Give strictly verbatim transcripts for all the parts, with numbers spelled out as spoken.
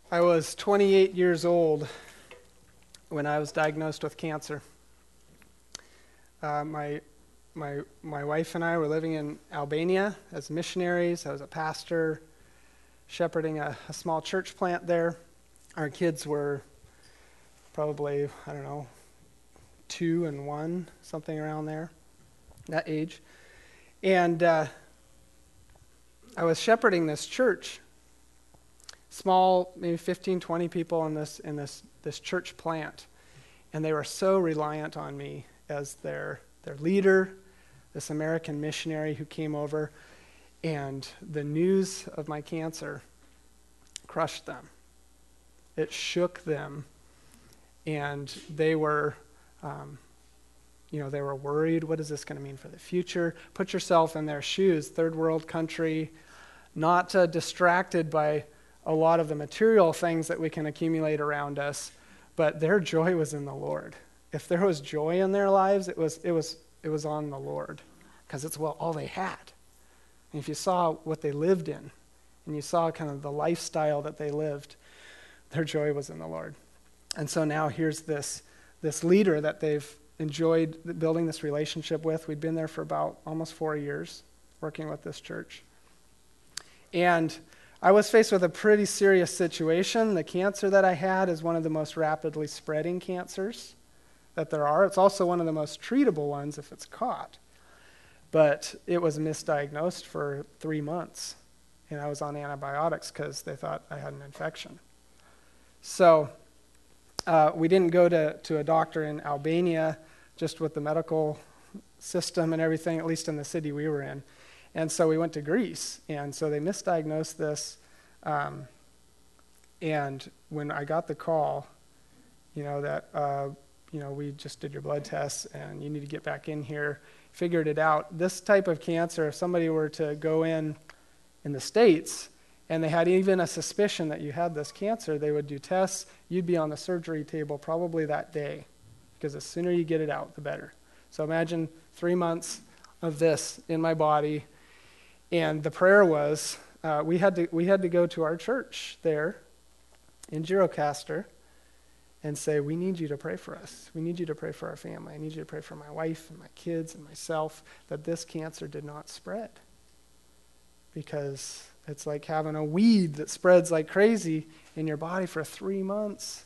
I was twenty-eight years old when I was diagnosed with cancer. Uh, my my my wife and I were living in Albania as missionaries. I was a pastor, shepherding a, a small church plant there. Our kids were probably, I don't know, two and one, something around there, that age. And uh, I was shepherding this church. Small, maybe fifteen, twenty people in this in this this church plant, and they were so reliant on me as their their leader, this American missionary who came over, and the news of my cancer crushed them. It shook them, and they were, um, you know, they were worried. What is this going to mean for the future? Put yourself in their shoes. Third world country, not uh, distracted by a lot of the material things that we can accumulate around us, but their joy was in the Lord. If there was joy in their lives, it was it was it was on the Lord, because it's well all they had. And if you saw what they lived in, and you saw kind of the lifestyle that they lived, their joy was in the Lord. And so now here's this this leader that they've enjoyed building this relationship with. We'd been there for about almost four years, working with this church, and I was faced with a pretty serious situation. The cancer that I had is one of the most rapidly spreading cancers that there are. It's also one of the most treatable ones if it's caught. But it was misdiagnosed for three months, and I was on antibiotics because they thought I had an infection. So uh, we didn't go to, to a doctor in Albania, just with the medical system and everything, at least in the city we were in. And so we went to Greece, and so they misdiagnosed this. Um, and when I got the call, you know, that, uh, you know, we just did your blood tests, and you need to get back in here, figured it out. This type of cancer, if somebody were to go in in the States, and they had even a suspicion that you had this cancer, they would do tests. You'd be on the surgery table probably that day, because the sooner you get it out, the better. So imagine three months of this in my body. And the prayer was, uh, we had to we had to go to our church there in Girocaster and say, we need you to pray for us. We need you to pray for our family. I need you to pray for my wife and my kids and myself, that this cancer did not spread. Because it's like having a weed that spreads like crazy in your body for three months.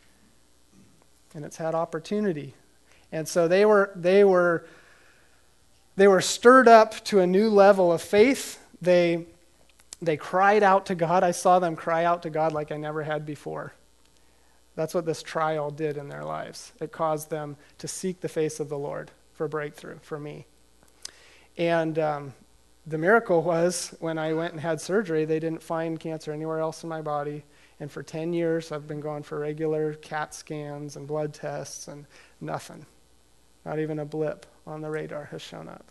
And it's had opportunity. And so they were they were They were stirred up to a new level of faith. They, they cried out to God. I saw them cry out to God like I never had before. That's what this trial did in their lives. It caused them to seek the face of the Lord for breakthrough, for me. And um, the miracle was, when I went and had surgery, they didn't find cancer anywhere else in my body. And for ten years, I've been going for regular CAT scans and blood tests, and nothing. Not even a blip on the radar has shown up.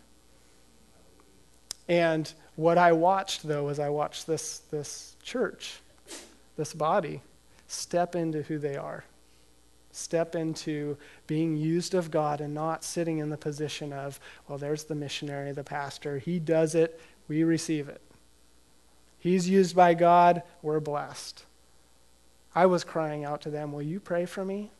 And what I watched, though, was I watched this this church, this body, step into who they are. Step into being used of God and not sitting in the position of, well, there's the missionary, the pastor. He does it, we receive it. He's used by God, we're blessed. I was crying out to them, will you pray for me?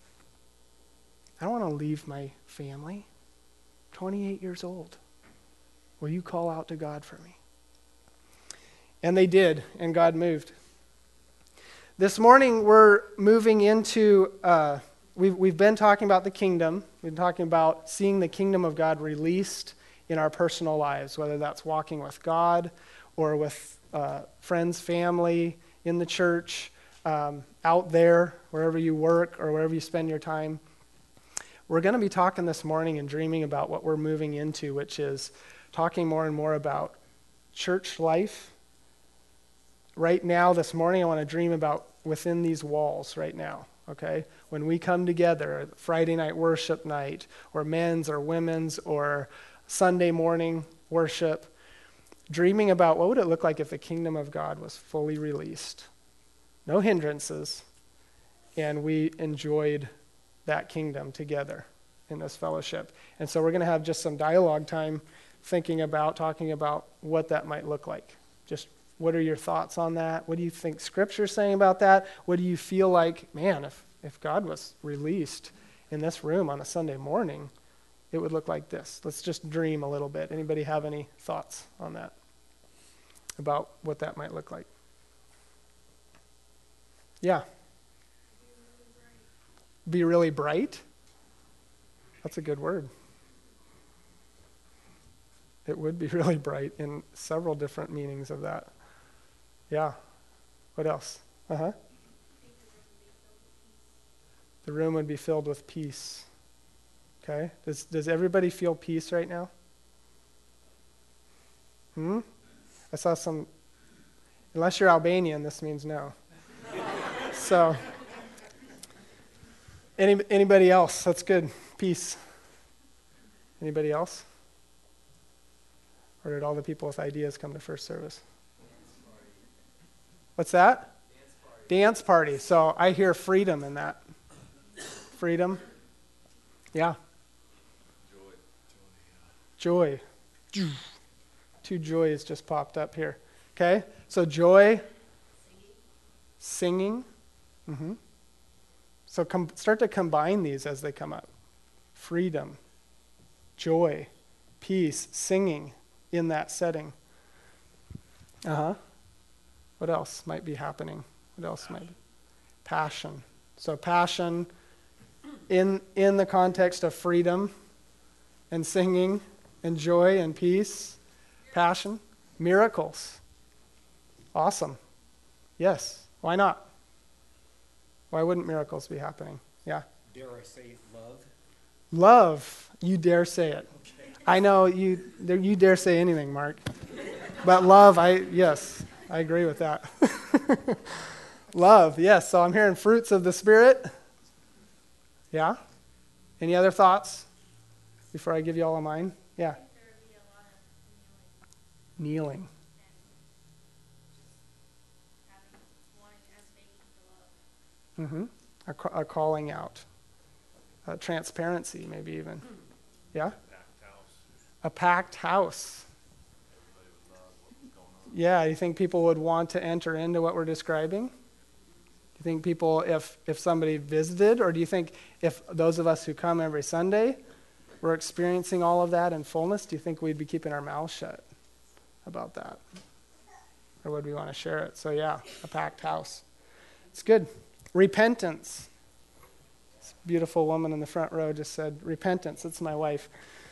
I don't want to leave my family. twenty-eight years old. Will you call out to God for me? And they did, and God moved. This morning we're moving into, uh, we've, we've been talking about the kingdom. We've been talking about seeing the kingdom of God released in our personal lives, whether that's walking with God or with uh, friends, family, in the church, um, out there, wherever you work or wherever you spend your time. We're going to be talking this morning and dreaming about what we're moving into, which is talking more and more about church life. Right now, this morning, I want to dream about within these walls right now, okay? When we come together, Friday night worship night, or men's or women's, or Sunday morning worship, dreaming about what would it look like if the kingdom of God was fully released. No hindrances, and we enjoyed that kingdom together in this fellowship. And so we're going to have just some dialogue time thinking about, talking about what that might look like, just What are your thoughts on that? What do you think Scripture's saying about that? What do you feel like, man, if, if God was released in this room on a Sunday morning, it would look like this. Let's just dream a little bit. Anybody have any thoughts on that? About what that might look like? Yeah. Be really bright? That's a good word. It would be really bright in several different meanings of that. Yeah. What else? Uh-huh. The room would be filled with peace. Okay. Does does everybody feel peace right now? Hmm? I saw some, unless you're Albanian, this means no. So, any anybody else? That's good. Peace. Anybody else? Or did all the people with ideas come to first service? What's that? Dance party. Dance party. So I hear freedom in that. Freedom. Yeah. Joy. Joy. Two joys just popped up here. Okay? So joy. Singing. Mm-hmm. So com- start to combine these as they come up. Freedom. Joy. Peace. Singing in that setting. Uh-huh. What else might be happening? What else might be? Passion. So passion in in the context of freedom and singing and joy and peace. Passion. Miracles. Awesome. Yes. Why not? Why wouldn't miracles be happening? Yeah. Dare I say love? Love. You dare say it. Okay. I know you you dare say anything, Mark. But love, I yes, I agree with that. Love, yes. So I'm hearing fruits of the Spirit. Yeah? Any other thoughts before I give you all of mine? Yeah. Kneeling. Mm-hmm. A, ca- a calling out. A transparency, maybe even. Yeah? Packed house. A packed house. Yeah, you think people would want to enter into what we're describing? Do you think people, if if somebody visited, or do you think if those of us who come every Sunday were experiencing all of that in fullness, do you think we'd be keeping our mouths shut about that? Or would we want to share it? So yeah, a packed house. It's good. Repentance. This beautiful woman in the front row just said, repentance. It's my wife.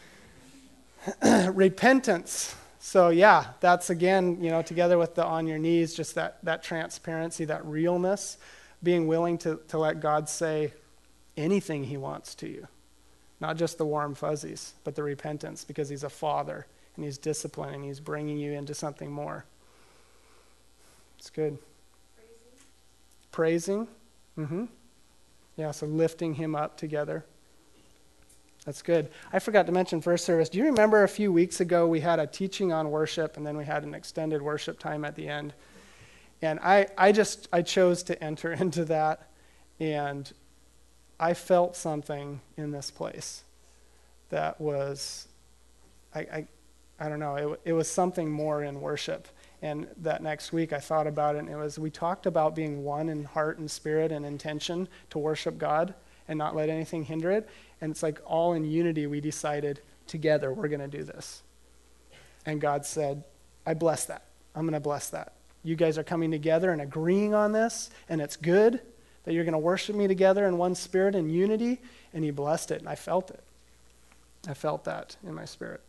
Repentance. So yeah, that's again, you know, together with the on your knees, just that, that transparency, that realness, being willing to, to let God say anything he wants to you. Not just the warm fuzzies, but the repentance, because he's a father and he's disciplining, he's bringing you into something more. It's good. Praising. Praising. Mm-hmm. Yeah, so lifting him up together. That's good. I forgot to mention first service. Do you remember a few weeks ago we had a teaching on worship, and then we had an extended worship time at the end? And I, I just, I chose to enter into that, and I felt something in this place that was, I, I, I don't know, it, it was something more in worship. And that next week I thought about it, and it was, we talked about being one in heart and spirit and intention to worship God and not let anything hinder it. And it's like all in unity we decided together we're going to do this. And God said, I bless that. I'm going to bless that. You guys are coming together and agreeing on this, and it's good that you're going to worship me together in one spirit and unity. And he blessed it, and I felt it. I felt that in my spirit.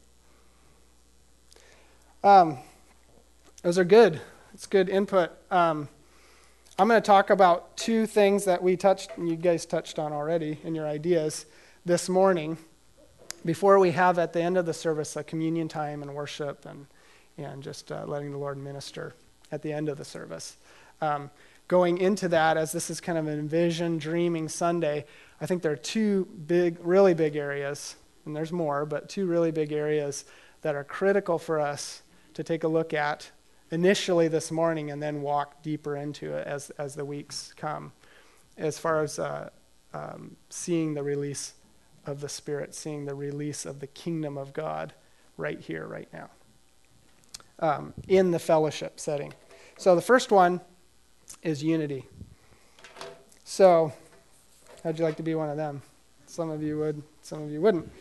Um, those are good. It's good input. Um, I'm going to talk about two things that we touched, and you guys touched on already in your ideas this morning, before we have at the end of the service a communion time and worship and and just uh, letting the Lord minister at the end of the service. Um, going into that, as this is kind of an envision, dreaming Sunday, I think there are two big, really big areas, and there's more, but two really big areas that are critical for us to take a look at initially this morning and then walk deeper into it as, as the weeks come, as far as uh, um, seeing the release of the Spirit, seeing the release of the kingdom of God right here, right now, um, in the fellowship setting. So the first one is unity. So how'd you like to be one of them? Some of you would, some of you wouldn't.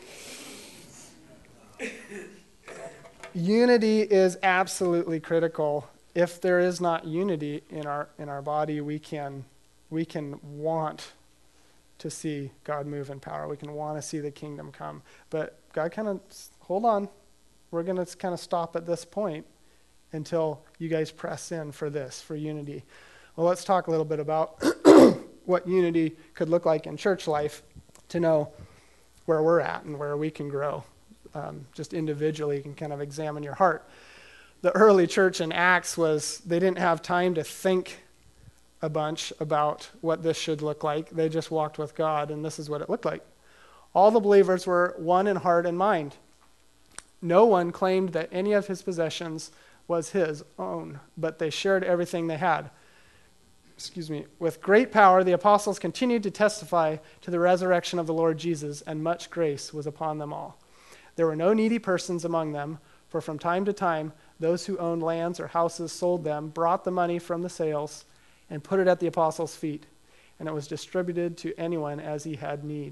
Unity is absolutely critical. If there is not unity in our in our body, we can we can want to see God move in power. We can want to see the kingdom come. But God kind of, hold on. We're going to kind of stop at this point until you guys press in for this, for unity. Well, let's talk a little bit about what unity could look like in church life to know where we're at and where we can grow. Um, just individually, you can kind of examine your heart. The early church in Acts was, they didn't have time to think a bunch about what this should look like. They just walked with God, and this is what it looked like. All the believers were one in heart and mind. No one claimed that any of his possessions was his own, but they shared everything they had. Excuse me. With great power, the apostles continued to testify to the resurrection of the Lord Jesus, and much grace was upon them all. There were no needy persons among them, for from time to time, those who owned lands or houses sold them, brought the money from the sales, and put it at the apostles' feet, and it was distributed to anyone as he had need.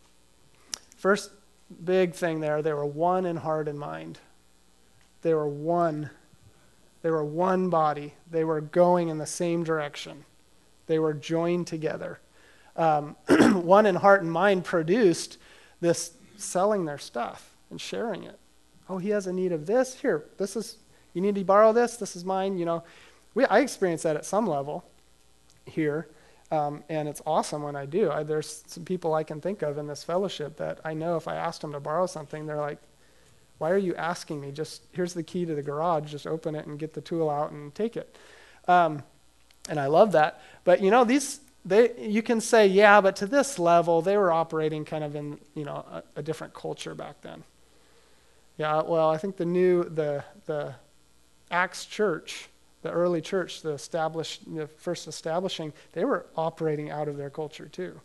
First big thing there, they were one in heart and mind. They were one. They were one body. They were going in the same direction. They were joined together. Um, one in heart and mind produced this selling their stuff and sharing it. Oh, he has a need of this. Here, this is, you need to borrow this. This is mine. You know, we, I experience that at some level here, um, and it's awesome when I do. I, there's some people I can think of in this fellowship that I know if I asked them to borrow something, they're like, why are you asking me? Just, here's the key to the garage. Just open it and get the tool out and take it. Um, and I love that. But, you know, these, they, you can say, yeah, but to this level, they were operating kind of in, you know, a, a different culture back then. Yeah, well, I think the new, the the Acts church, the early church, the established, the first establishing, they were operating out of their culture too.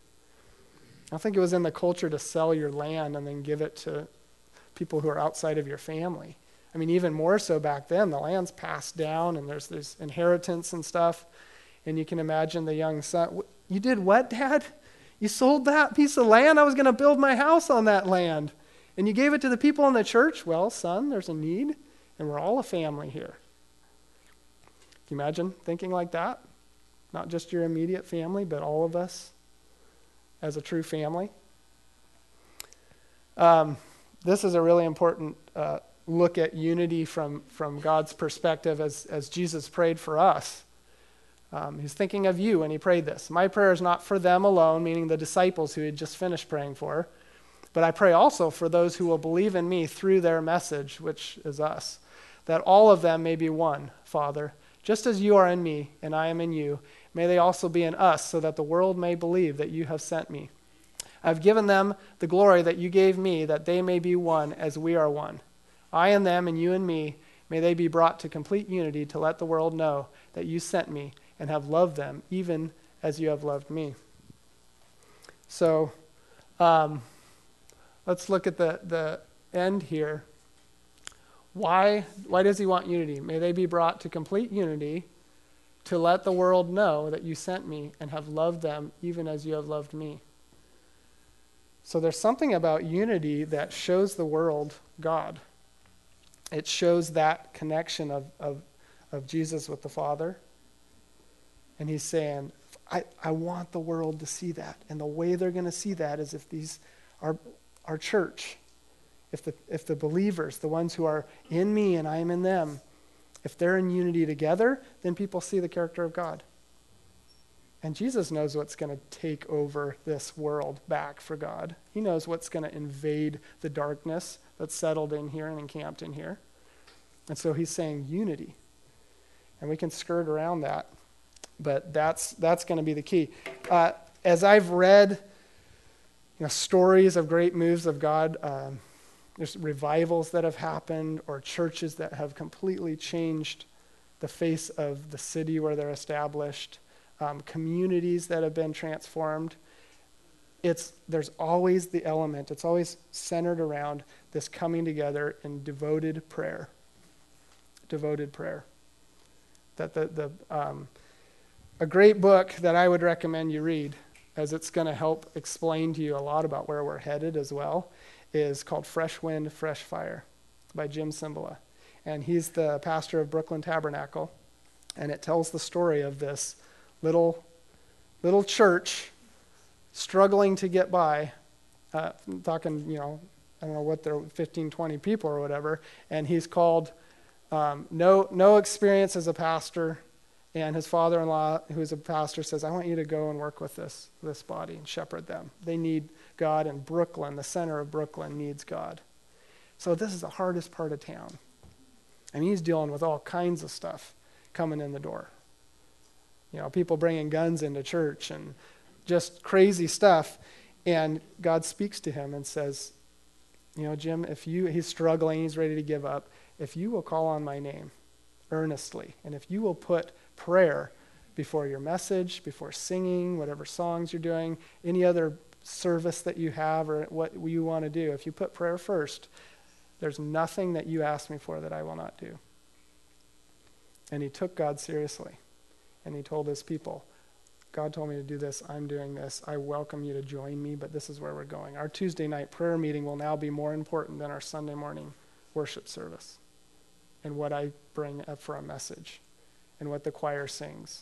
I think it was in the culture to sell your land and then give it to people who are outside of your family. I mean, even more so back then, the land's passed down and there's there's inheritance and stuff. And you can imagine the young son, you did what, Dad? You sold that piece of land? I was going to build my house on that land. And you gave it to the people in the church? Well, son, there's a need, and we're all a family here. Can you imagine thinking like that? Not just your immediate family, but all of us as a true family. Um, this is a really important uh, look at unity from, from God's perspective as, as Jesus prayed for us. Um, he's thinking of you when he prayed this. My prayer is not for them alone, meaning the disciples who he had just finished praying for, but I pray also for those who will believe in me through their message, which is us, that all of them may be one, Father, just as you are in me and I am in you. May they also be in us, so that the world may believe that you have sent me. I've given them the glory that you gave me, that they may be one as we are one. I and them and you and me, may they be brought to complete unity to let the world know that you sent me and have loved them, even as you have loved me. So, um, let's look at the, the end here. Why, why does he want unity? May they be brought to complete unity to let the world know that you sent me and have loved them even as you have loved me. So there's something about unity that shows the world God. It shows that connection of, of, of Jesus with the Father. And he's saying, I, I want the world to see that. And the way they're going to see that is if these are our church, if the if the believers, the ones who are in me and I am in them, if they're in unity together, then people see the character of God. And Jesus knows what's going to take over this world back for God. He knows what's going to invade the darkness that's settled in here and encamped in here. And so he's saying unity. And we can skirt around that, but that's that's going to be the key. Uh, as I've read you know, stories of great moves of God, um, there's revivals that have happened or churches that have completely changed the face of the city where they're established, um, communities that have been transformed. It's there's always the element. It's always centered around this coming together in devoted prayer. Devoted prayer. that the, the um, a great book that I would recommend you read, as it's going to help explain to you a lot about where we're headed as well, is called Fresh Wind, Fresh Fire by Jim Cymbala. And he's the pastor of Brooklyn Tabernacle. And it tells the story of this little, little church struggling to get by. Uh, I'm talking, you know, I don't know what they're, fifteen, twenty people or whatever. And he's called, um, no, no experience as a pastor. And his father-in-law, who's a pastor, says, I want you to go and work with this, this body and shepherd them. They need God, and Brooklyn, the center of Brooklyn, needs God. So this is the hardest part of town. I mean, he's dealing with all kinds of stuff coming in the door. You know, people bringing guns into church and just crazy stuff. And God speaks to him and says, you know, Jim, if you, he's struggling, he's ready to give up. If you will call on my name earnestly, and if you will put prayer before your message, before singing, whatever songs you're doing, any other service that you have or what you want to do, if you put prayer first, there's nothing that you ask me for that I will not do. And he took God seriously. And he told his people, God told me to do this, I'm doing this, I welcome you to join me, but this is where we're going. Our Tuesday night prayer meeting will now be more important than our Sunday morning worship service and what I bring up for a message and what the choir sings.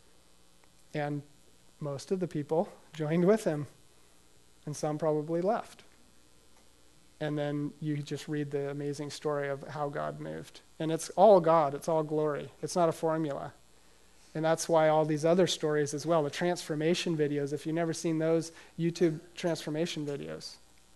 And most of the people joined with him, and some probably left. And then you just read the amazing story of how God moved. And it's all God, it's all glory. It's not a formula. And that's why all these other stories as well, the transformation videos, if you've never seen those, YouTube transformation videos.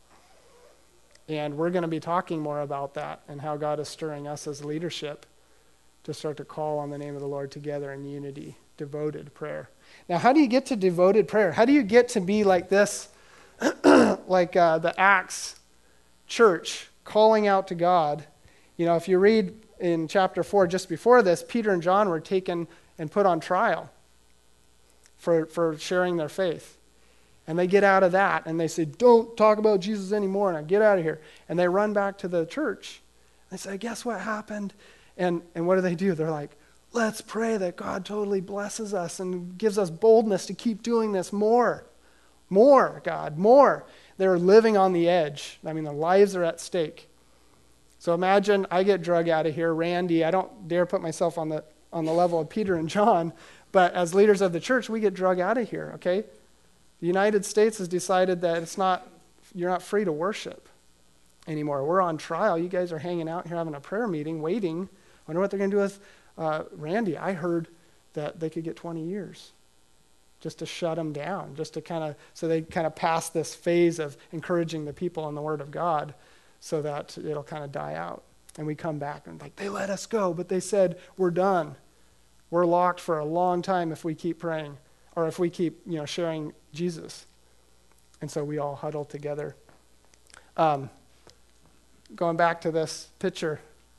And we're going to be talking more about that and how God is stirring us as leadership to start to call on the name of the Lord together in unity, devoted prayer. Now, how do you get to devoted prayer? How do you get to be like this, like uh, the Acts church, calling out to God? You know, if you read in chapter four, just before this, Peter and John were taken and put on trial for, for sharing their faith. And they get out of that, and they say, don't talk about Jesus anymore, and I get out of here. And they run back to the church. They say, guess what happened? And and what do they do? They're like, let's pray that God totally blesses us and gives us boldness to keep doing this more. More, God, more. They're living on the edge. I mean, their lives are at stake. So imagine I get drug out of here. Randy, I don't dare put myself on the on the level of Peter and John, but as leaders of the church, we get drug out of here, okay? The United States has decided that it's not, you're not free to worship anymore. We're on trial. You guys are hanging out here having a prayer meeting, waiting. I wonder what they're going to do with uh, Randy. I heard that they could get twenty years just to shut him down, just to kind of, so they kind of pass this phase of encouraging the people in the Word of God so that it'll kind of die out. And we come back and like, they let us go, but they said, we're done. We're locked for a long time if we keep praying or if we keep, you know, sharing Jesus. And so we all huddle together. Um, going back to this picture,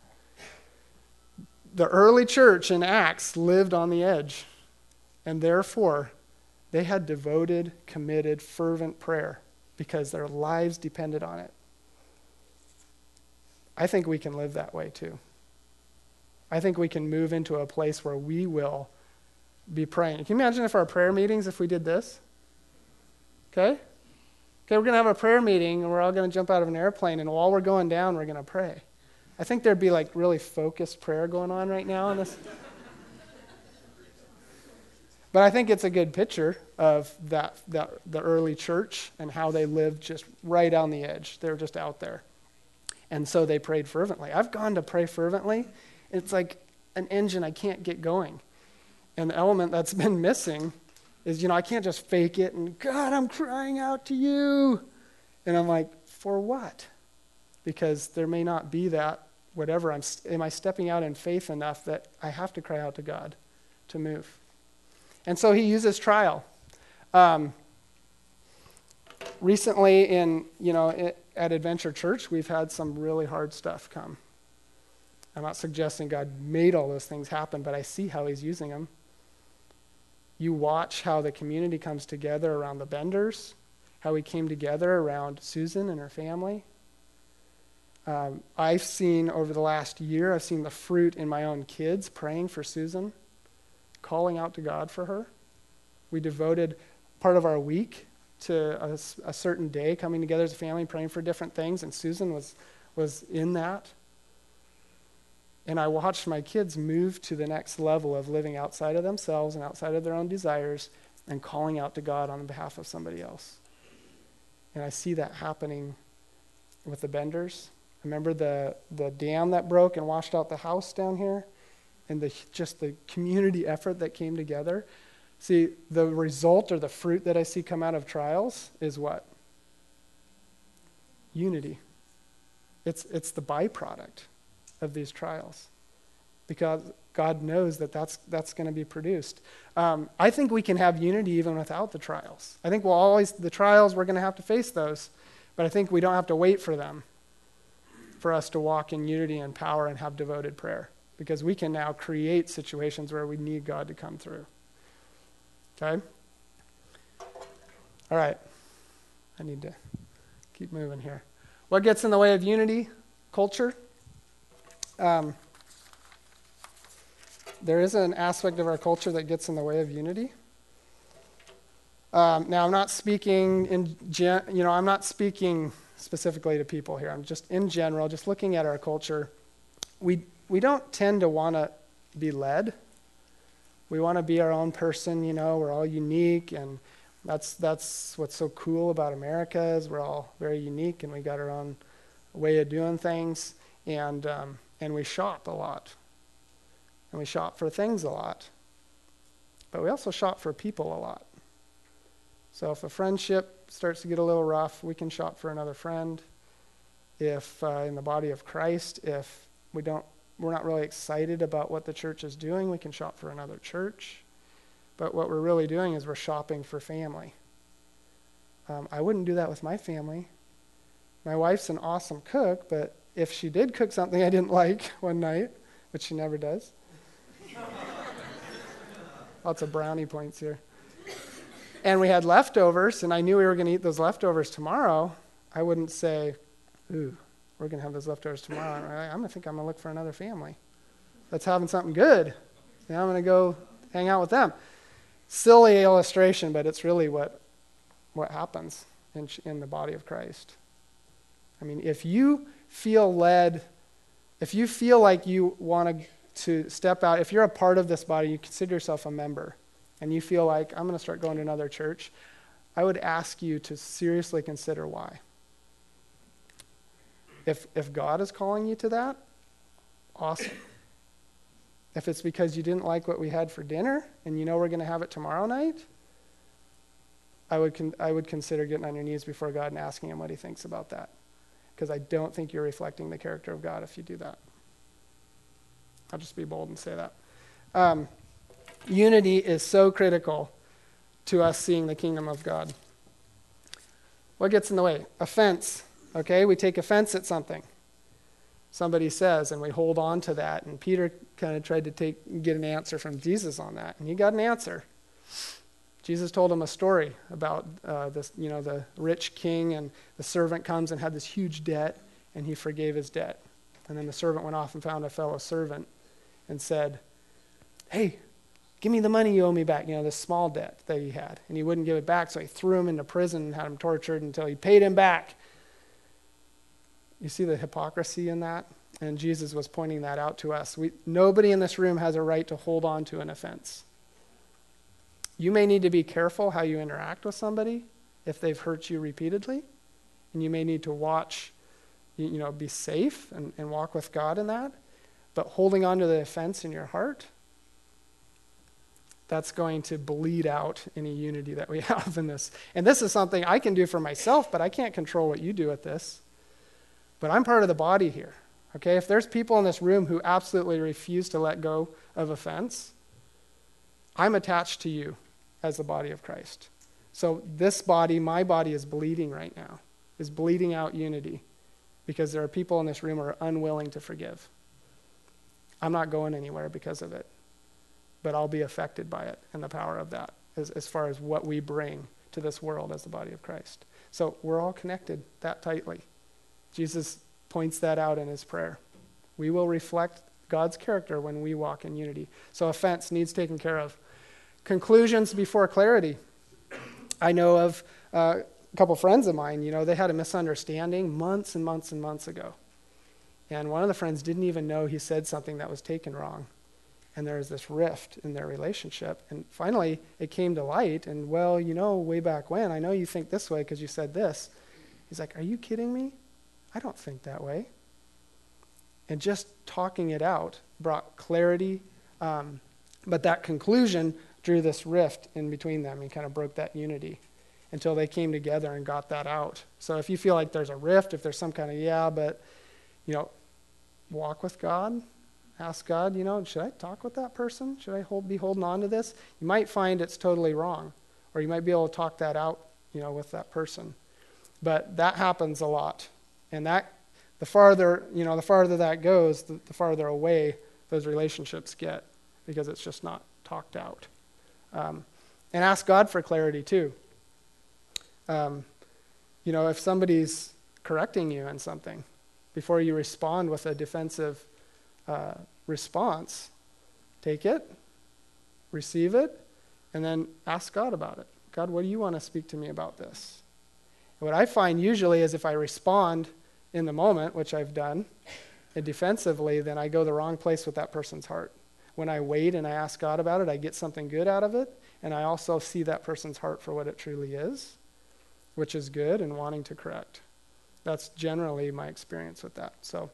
the early church in Acts lived on the edge, and therefore they had devoted, committed, fervent prayer because their lives depended on it. I think we can live that way too. I think we can move into a place where we will be praying. Can you imagine if our prayer meetings, if we did this? Okay? Okay, we're going to have a prayer meeting, and we're all going to jump out of an airplane, and while we're going down, we're going to pray. I think there'd be like really focused prayer going on right now in this. But I think it's a good picture of that, that the early church and how they lived just right on the edge. They were just out there. And so they prayed fervently. I've gone to pray fervently. It's like an engine I can't get going. And the element that's been missing is, you know, I can't just fake it and, God, I'm crying out to you. And I'm like, for what? Because there may not be that, whatever. I'm, am I stepping out in faith enough that I have to cry out to God to move? And so he uses trial. Um, recently in, you know, it, at Adventure Church, we've had some really hard stuff come. I'm not suggesting God made all those things happen, but I see how he's using them. You watch how the community comes together around the Benders, how we came together around Susan and her family. Um, I've seen over the last year, I've seen the fruit in my own kids praying for Susan calling out to God for her. We devoted part of our week to a, a certain day, coming together as a family, praying for different things, and Susan was was in that. And I watched my kids move to the next level of living outside of themselves and outside of their own desires and calling out to God on behalf of somebody else. And I see that happening with the Benders. Remember the, the dam that broke and washed out the house down here? And the just the community effort that came together. See, the result or the fruit that I see come out of trials is what? Unity. It's, it's the byproduct of these trials, because God knows that that's, that's going to be produced. Um, I think we can have unity even without the trials. I think we'll always, the trials, we're going to have to face those, but I think we don't have to wait for them for us to walk in unity and power and have devoted prayer, because we can now create situations where we need God to come through. Okay? All right. I need to keep moving here. What gets in the way of unity? Culture. Um, there is an aspect of our culture that gets in the way of unity. Um, now, I'm not speaking in, gen, you know, I'm not speaking specifically to people here. I'm just in general, just looking at our culture. We we don't tend to want to be led. We want to be our own person. You know, we're all unique, and that's that's what's so cool about America is we're all very unique, and we got our own way of doing things, and um, and we shop a lot, and we shop for things a lot, but we also shop for people a lot. So if a friendship starts to get a little rough, we can shop for another friend. If uh, in the body of Christ, if we don't, we're not really excited about what the church is doing, we can shop for another church. But what we're really doing is we're shopping for family. Um, I wouldn't do that with my family. My wife's an awesome cook, but if she did cook something I didn't like one night, which she never does. Lots of brownie points here. And we had leftovers, and I knew we were going to eat those leftovers tomorrow, I wouldn't say, ooh, we're going to have those leftovers tomorrow. I'm going to think I'm going to look for another family that's having something good. And I'm going to go hang out with them. Silly illustration, but it's really what what happens in, in the body of Christ. I mean, if you feel led, if you feel like you want to, to step out, if you're a part of this body, you consider yourself a member, and you feel like, I'm going to start going to another church, I would ask you to seriously consider why. If if God is calling you to that, awesome. If it's because you didn't like what we had for dinner and you know we're going to have it tomorrow night, I would con- I would consider getting on your knees before God and asking him what he thinks about that. Because I don't think you're reflecting the character of God if you do that. I'll just be bold and say that. Um, unity is so critical to us seeing the kingdom of God. What gets in the way? Offense. Okay, we take offense at something somebody says, and we hold on to that. And Peter kind of tried to take get an answer from Jesus on that, and he got an answer. Jesus told him a story about uh, this, you know, the rich king, and the servant comes and had this huge debt, and he forgave his debt. And then the servant went off and found a fellow servant and said, hey, give me the money you owe me back, you know, this small debt that he had. And he wouldn't give it back, so he threw him into prison and had him tortured until he paid him back. You see the hypocrisy in that? And Jesus was pointing that out to us. We, nobody in this room has a right to hold on to an offense. You may need to be careful how you interact with somebody if they've hurt you repeatedly. And you may need to watch, you, you know, be safe and, and walk with God in that. But holding on to the offense in your heart, that's going to bleed out any unity that we have in this. And this is something I can do for myself, but I can't control what you do with this. But I'm part of the body here, okay? If there's people in this room who absolutely refuse to let go of offense, I'm attached to you as the body of Christ. So this body, my body, is bleeding right now, is bleeding out unity, because there are people in this room who are unwilling to forgive. I'm not going anywhere because of it, but I'll be affected by it and the power of that as, as far as what we bring to this world as the body of Christ. So we're all connected that tightly. Jesus points that out in his prayer. We will reflect God's character when we walk in unity. So offense needs taken care of. Conclusions before clarity. I know of uh, a couple friends of mine, you know, they had a misunderstanding months and months and months ago. And one of the friends didn't even know he said something that was taken wrong. And there was this rift in their relationship. And finally, it came to light. And, well, you know, way back when, I know you think this way because you said this. He's like, are you kidding me? I don't think that way. And just talking it out brought clarity. Um, but that conclusion drew this rift in between them and kind of broke that unity until they came together and got that out. So if you feel like there's a rift, if there's some kind of, yeah, but, you know, walk with God. Ask God, you know, should I talk with that person? Should I hold, be holding on to this? You might find it's totally wrong, or you might be able to talk that out, you know, with that person. But that happens a lot. And that, the farther, you know, the farther that goes, the, the farther away those relationships get because it's just not talked out. Um, and ask God for clarity too. Um, you know, if somebody's correcting you in something, before you respond with a defensive Uh, response, take it, receive it, and then ask God about it. God, what do you want to speak to me about this? And what I find usually is if I respond in the moment, which I've done, and defensively, then I go the wrong place with that person's heart. When I wait and I ask God about it, I get something good out of it, and I also see that person's heart for what it truly is, which is good and wanting to correct. That's generally my experience with that. So,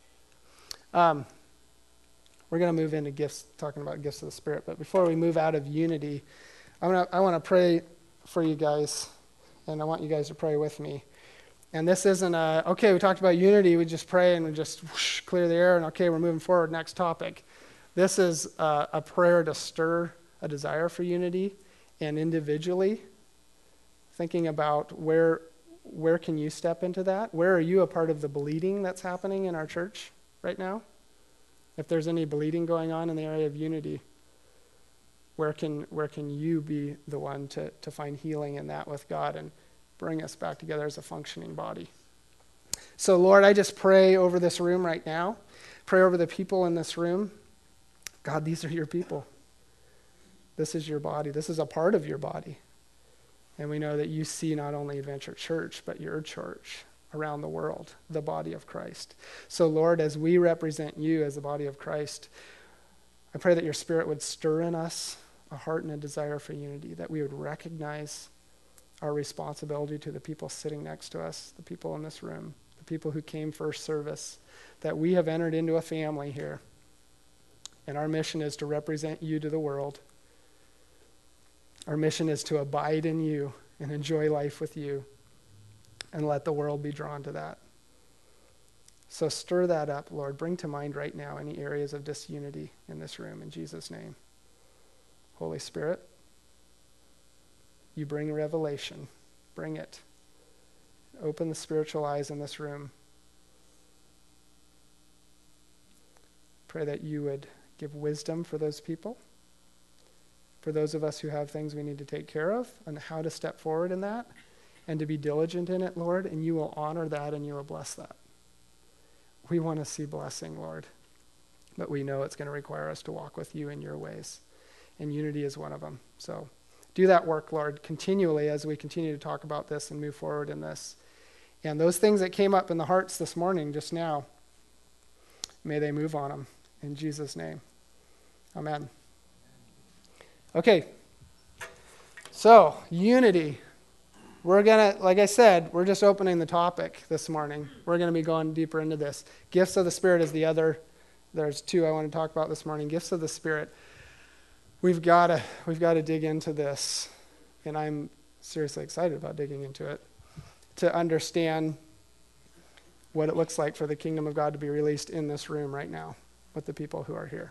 um, we're going to move into gifts, talking about gifts of the Spirit. But before we move out of unity, I'm gonna, I want to pray for you guys, and I want you guys to pray with me. And this isn't a, okay, we talked about unity, we just pray and we just whoosh, clear the air, and okay, we're moving forward, next topic. This is a, a prayer to stir a desire for unity, and individually, thinking about where, where can you step into that? Where are you a part of the bleeding that's happening in our church right now? If there's any bleeding going on in the area of unity, where can where can you be the one to, to find healing in that with God and bring us back together as a functioning body? So, Lord, I just pray over this room right now. Pray over the people in this room. God, these are your people. This is your body. This is a part of your body. And we know that you see not only Adventure Church, but your church around the world, the body of Christ. So, Lord, as we represent you as the body of Christ, I pray that your Spirit would stir in us a heart and a desire for unity, that we would recognize our responsibility to the people sitting next to us, the people in this room, the people who came first service, that we have entered into a family here, and our mission is to represent you to the world. Our mission is to abide in you and enjoy life with you, and let the world be drawn to that. So stir that up, Lord. Bring to mind right now any areas of disunity in this room, in Jesus' name. Holy Spirit, you bring revelation. Bring it. Open the spiritual eyes in this room. Pray that you would give wisdom for those people, for those of us who have things we need to take care of, and how to step forward in that, and to be diligent in it, Lord, and you will honor that and you will bless that. We want to see blessing, Lord, but we know it's going to require us to walk with you in your ways, and unity is one of them. So do that work, Lord, continually as we continue to talk about this and move forward in this. And those things that came up in the hearts this morning, just now, may they move on them. In Jesus' name, amen. Okay, so unity. We're going to, like I said, we're just opening the topic this morning. We're going to be going deeper into this. Gifts of the Spirit is the other. There's two I want to talk about this morning. Gifts of the Spirit. We've got to we've got to dig into this, and I'm seriously excited about digging into it, to understand what it looks like for the kingdom of God to be released in this room right now with the people who are here.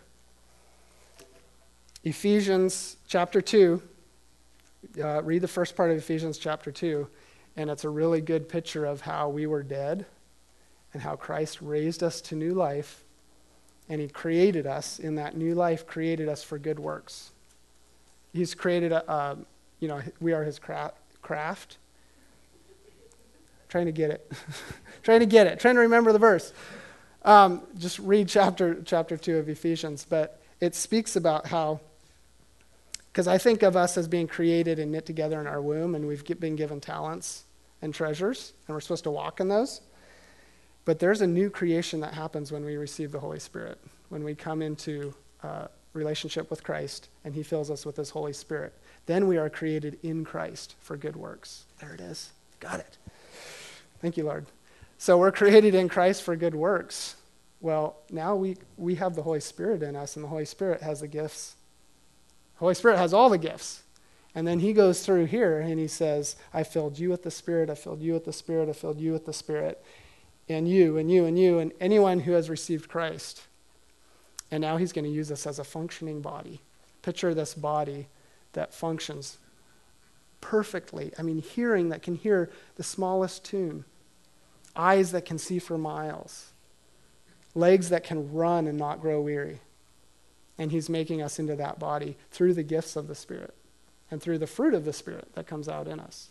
Ephesians chapter two. Uh, read the first part of Ephesians chapter two, and it's a really good picture of how we were dead and how Christ raised us to new life, and he created us in that new life, created us for good works. He's created, a, a you know, we are his craft. craft. Trying to get it. trying to get it. Trying to remember the verse. Um, just read chapter chapter two of Ephesians, but it speaks about how, because I think of us as being created and knit together in our womb, and we've been given talents and treasures, and we're supposed to walk in those. But there's a new creation that happens when we receive the Holy Spirit, when we come into uh, relationship with Christ, and he fills us with his Holy Spirit. Then we are created in Christ for good works. There it is. Got it. Thank you, Lord. So we're created in Christ for good works. Well, now we, we have the Holy Spirit in us, and the Holy Spirit has the gifts. The Holy Spirit has all the gifts. And then he goes through here, and he says, I filled you with the Spirit, I filled you with the Spirit, I filled you with the Spirit, and you, and you, and you, and anyone who has received Christ. And now he's going to use us as a functioning body. Picture this body that functions perfectly. I mean, hearing that can hear the smallest tune. Eyes that can see for miles. Legs that can run and not grow weary. And he's making us into that body through the gifts of the Spirit and through the fruit of the Spirit that comes out in us.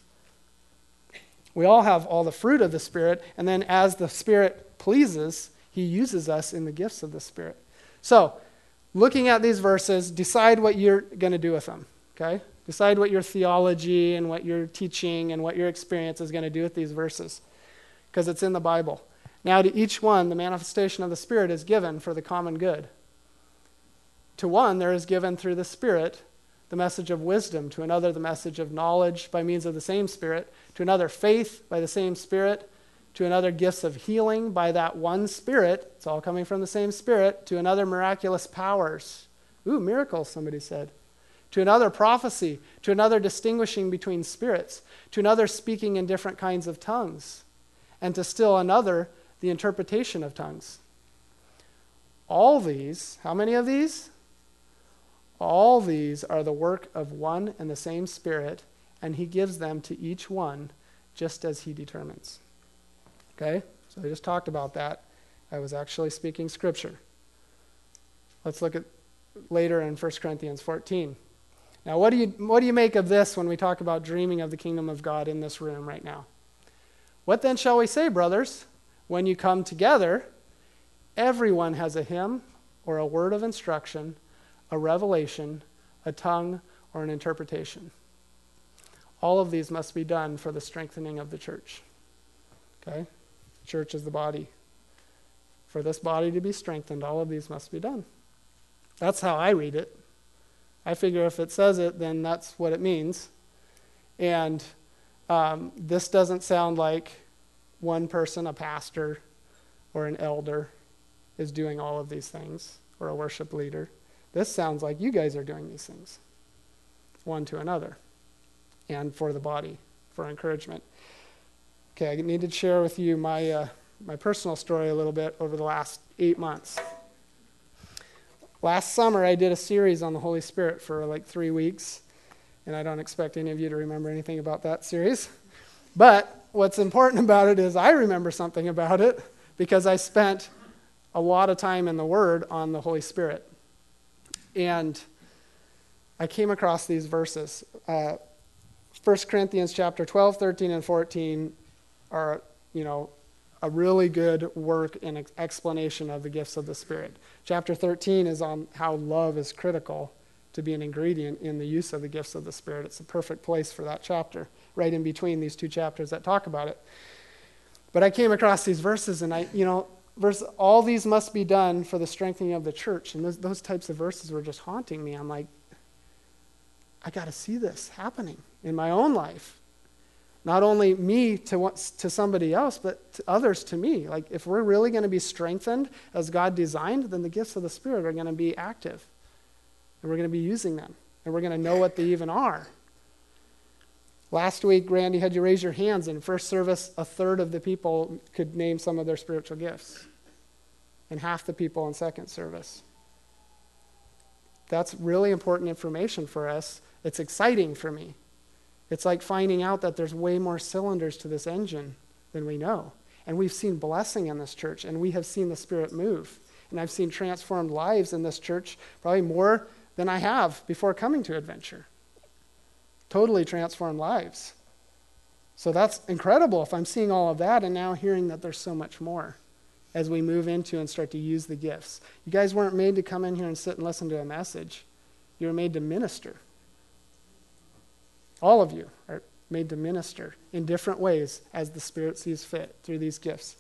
We all have all the fruit of the Spirit, and then as the Spirit pleases, he uses us in the gifts of the Spirit. So, looking at these verses, decide what you're going to do with them, okay? Decide what your theology and what your teaching and what your experience is going to do with these verses, because it's in the Bible. Now, to each one, the manifestation of the Spirit is given for the common good. To one, there is given through the Spirit the message of wisdom, to another the message of knowledge by means of the same Spirit, to another faith by the same Spirit, to another gifts of healing by that one Spirit, it's all coming from the same Spirit, to another miraculous powers. Ooh, miracles, somebody said. To another prophecy, to another distinguishing between spirits, to another speaking in different kinds of tongues, and to still another the interpretation of tongues. All these, how many of these? All these are the work of one and the same Spirit, and he gives them to each one just as he determines. Okay? So I just talked about that. I was actually speaking Scripture. Let's look at later in First Corinthians fourteen. Now, what do you what do you make of this when we talk about dreaming of the kingdom of God in this room right now? What then shall we say, brothers? When you come together, everyone has a hymn or a word of instruction, a revelation, a tongue, or an interpretation. All of these must be done for the strengthening of the church. Okay? Church is the body. For this body to be strengthened, all of these must be done. That's how I read it. I figure if it says it, then that's what it means. And um, this doesn't sound like one person, a pastor or an elder, is doing all of these things, or a worship leader. This sounds like you guys are doing these things, one to another, and for the body, for encouragement. Okay, I need to share with you my uh, my personal story a little bit over the last eight months. Last summer, I did a series on the Holy Spirit for like three weeks, and I don't expect any of you to remember anything about that series. But what's important about it is I remember something about it because I spent a lot of time in the Word on the Holy Spirit. And I came across these verses. Uh, First Corinthians chapter twelve, thirteen, and fourteen are, you know, a really good work and ex- explanation of the gifts of the Spirit. Chapter thirteen is on how love is critical to be an ingredient in the use of the gifts of the Spirit. It's a perfect place for that chapter, right in between these two chapters that talk about it. But I came across these verses, and I, you know, verse, all these must be done for the strengthening of the church. And those, those types of verses were just haunting me. I'm like, I got to see this happening in my own life. Not only me to to somebody else, but to others to me. Like, if we're really going to be strengthened as God designed, then the gifts of the Spirit are going to be active. And we're going to be using them. And we're going to know what they even are. Last week, Randy had you raise your hands. In first service, a third of the people could name some of their spiritual gifts. And half the people in second service. That's really important information for us. It's exciting for me. It's like finding out that there's way more cylinders to this engine than we know. And we've seen blessing in this church, and we have seen the Spirit move. And I've seen transformed lives in this church probably more than I have before coming to Adventure. Totally transformed lives. So that's incredible if I'm seeing all of that and now hearing that there's so much more. as we move into and start to use the gifts. You guys weren't made to come in here and sit and listen to a message. You were made to minister. All of you are made to minister in different ways as the Spirit sees fit through these gifts.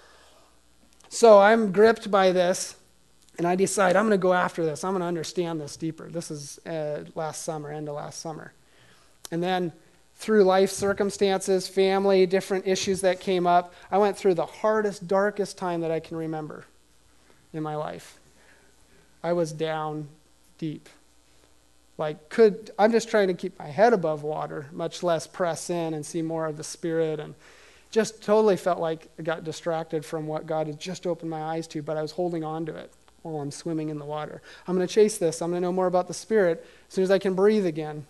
So I'm gripped by this, and I decide I'm going to go after this. I'm going to understand this deeper. This is uh, last summer, end of last summer. And then through life circumstances, family, different issues that came up, I went through the hardest, darkest time that I can remember in my life. I was down deep. Like, could I'm just trying to keep my head above water, much less press in and see more of the Spirit, and just totally felt like I got distracted from what God had just opened my eyes to, but I was holding on to it while I'm swimming in the water. I'm going to chase this. I'm going to know more about the Spirit as soon as I can breathe again.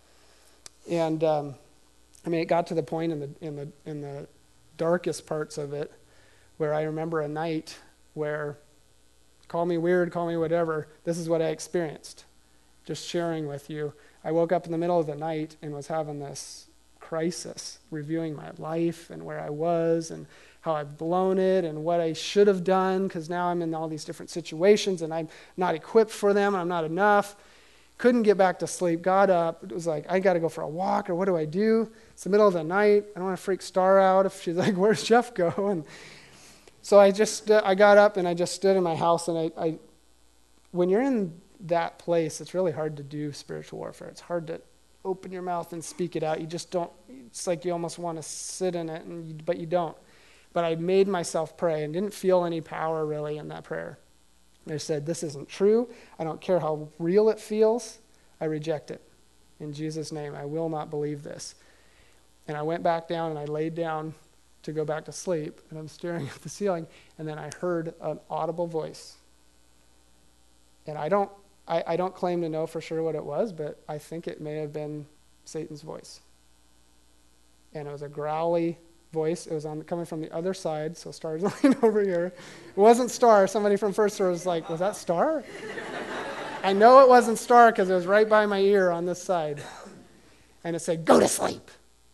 And um, I mean, it got to the point in the in the in the darkest parts of it where I remember a night where, call me weird, call me whatever, this is what I experienced. Just sharing with you. I woke up in the middle of the night and was having this crisis, reviewing my life and where I was and how I've blown it and what I should have done, because now I'm in all these different situations and I'm not equipped for them. I'm not enough. Couldn't get back to sleep. Got up. It was like, I got to go for a walk, or what do I do? It's the middle of the night. I don't want to freak Star out if she's like, where's Jeff go? And so I just, uh, I got up and I just stood in my house, and I, I, when you're in that place, it's really hard to do spiritual warfare. It's hard to open your mouth and speak it out. You just don't, it's like you almost want to sit in it, and you, but you don't. But I made myself pray and didn't feel any power really in that prayer. I said, this isn't true. I don't care how real it feels. I reject it. In Jesus' name, I will not believe this. And I went back down and I laid down to go back to sleep, and I'm staring at the ceiling, and then I heard an audible voice. And I don't I, I don't claim to know for sure what it was, but I think it may have been Satan's voice. And it was a growly voice. It was on coming from the other side, so Star's laying over here. It wasn't Star. Somebody from First Store was like, was that Star? I know it wasn't Star because it was right by my ear on this side. And it said, go to sleep.